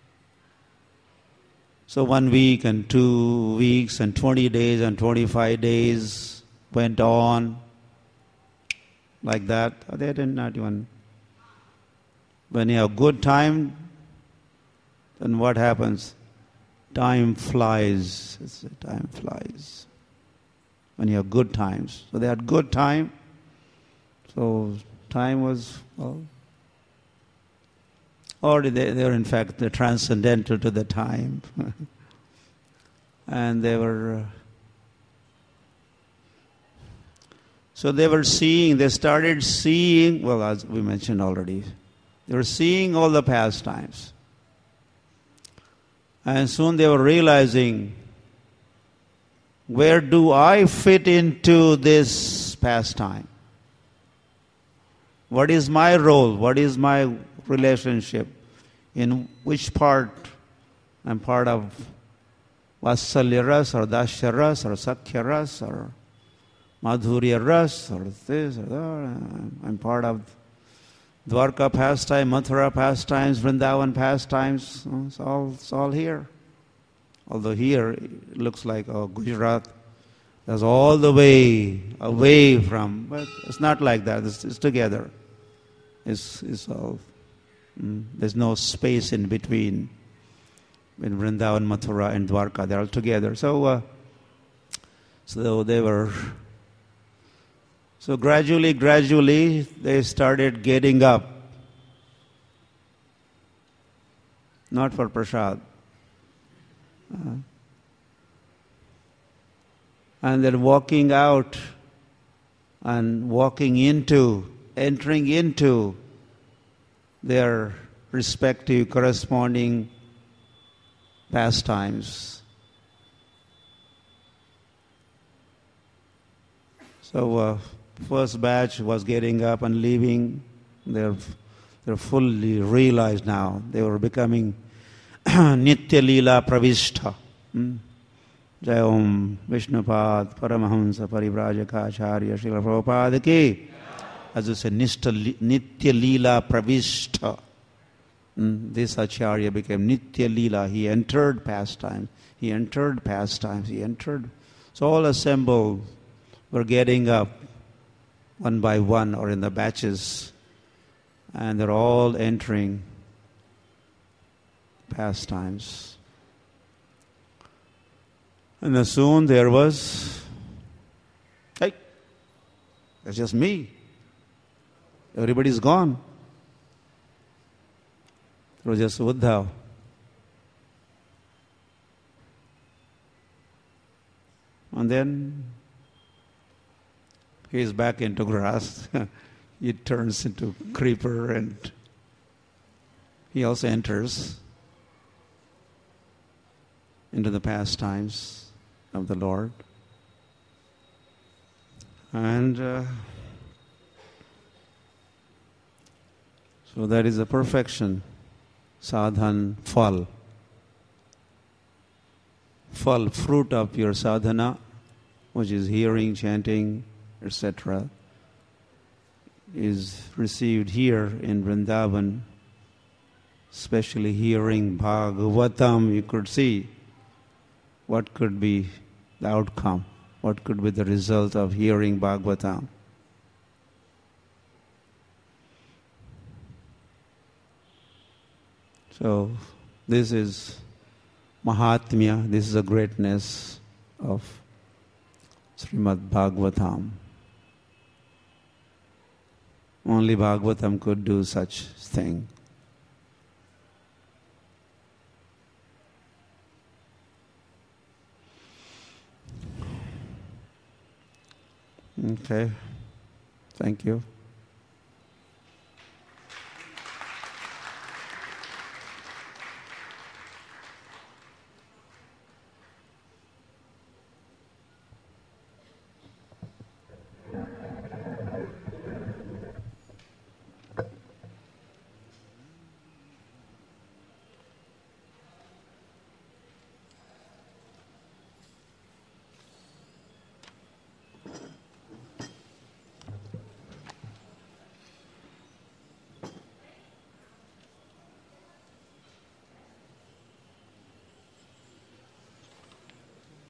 so one week and two weeks and twenty days and twenty-five days went on like that. They did not even. When you have good time, then what happens? Time flies. It's, time flies. When you have good times. So they had good time. So time was, well, or they, they were in fact the transcendental to the time. And they were, uh, so they were seeing, they started seeing, well, as we mentioned already, they were seeing all the pastimes. And soon they were realizing, where do I fit into this pastime? What is my role? What is my relationship? In which part? I'm part of Vatsalya Ras or Dasya Ras or Sakhya Ras or Madhurya Ras or this or that. I'm part of Dwarka pastime, Mathura pastimes, Vrindavan pastimes. It's all, it's all here. Although here it looks like oh, Gujarat, that's all the way away from, but it's not like that. It's, it's together. It's, it's all. Mm, there's no space in between. In Vrindavan, Mathura, and Dwarka, they're all together. So, uh, so they were. So gradually, gradually, they started getting up. Not for prasad. Uh, and then walking out and walking into, entering into their respective corresponding pastimes. So uh, first batch was getting up and leaving. They're, they're fully realized now. They were becoming Nitya Leela Pravishta. Hmm? Jai Om Vishnupad Paramahamsa Parivrajaka Acharya Srila Prabhupada Ki. As you say, Nitya Leela Pravishta. Hmm? This Acharya became Nitya Leela. He entered pastimes. He entered pastimes. He entered. So all assembled were getting up one by one or in the batches. And they're all entering pastimes. And then soon there was, hey, that's just me. Everybody's gone. It was just Uddhav. And then he is back into grass. It turns into creeper, and he also enters into the pastimes of the Lord. And uh, so that is the perfection, sadhan, phal. Phal, fruit of your sadhana, which is hearing, chanting, et cetera, is received here in Vrindavan, especially hearing Bhagavatam. You could see what could be the outcome, what could be the result of hearing Bhagavatam. So this is Mahatmya, this is the greatness of Srimad Bhagavatam. Only Bhagavatam could do such thing. Okay, thank you.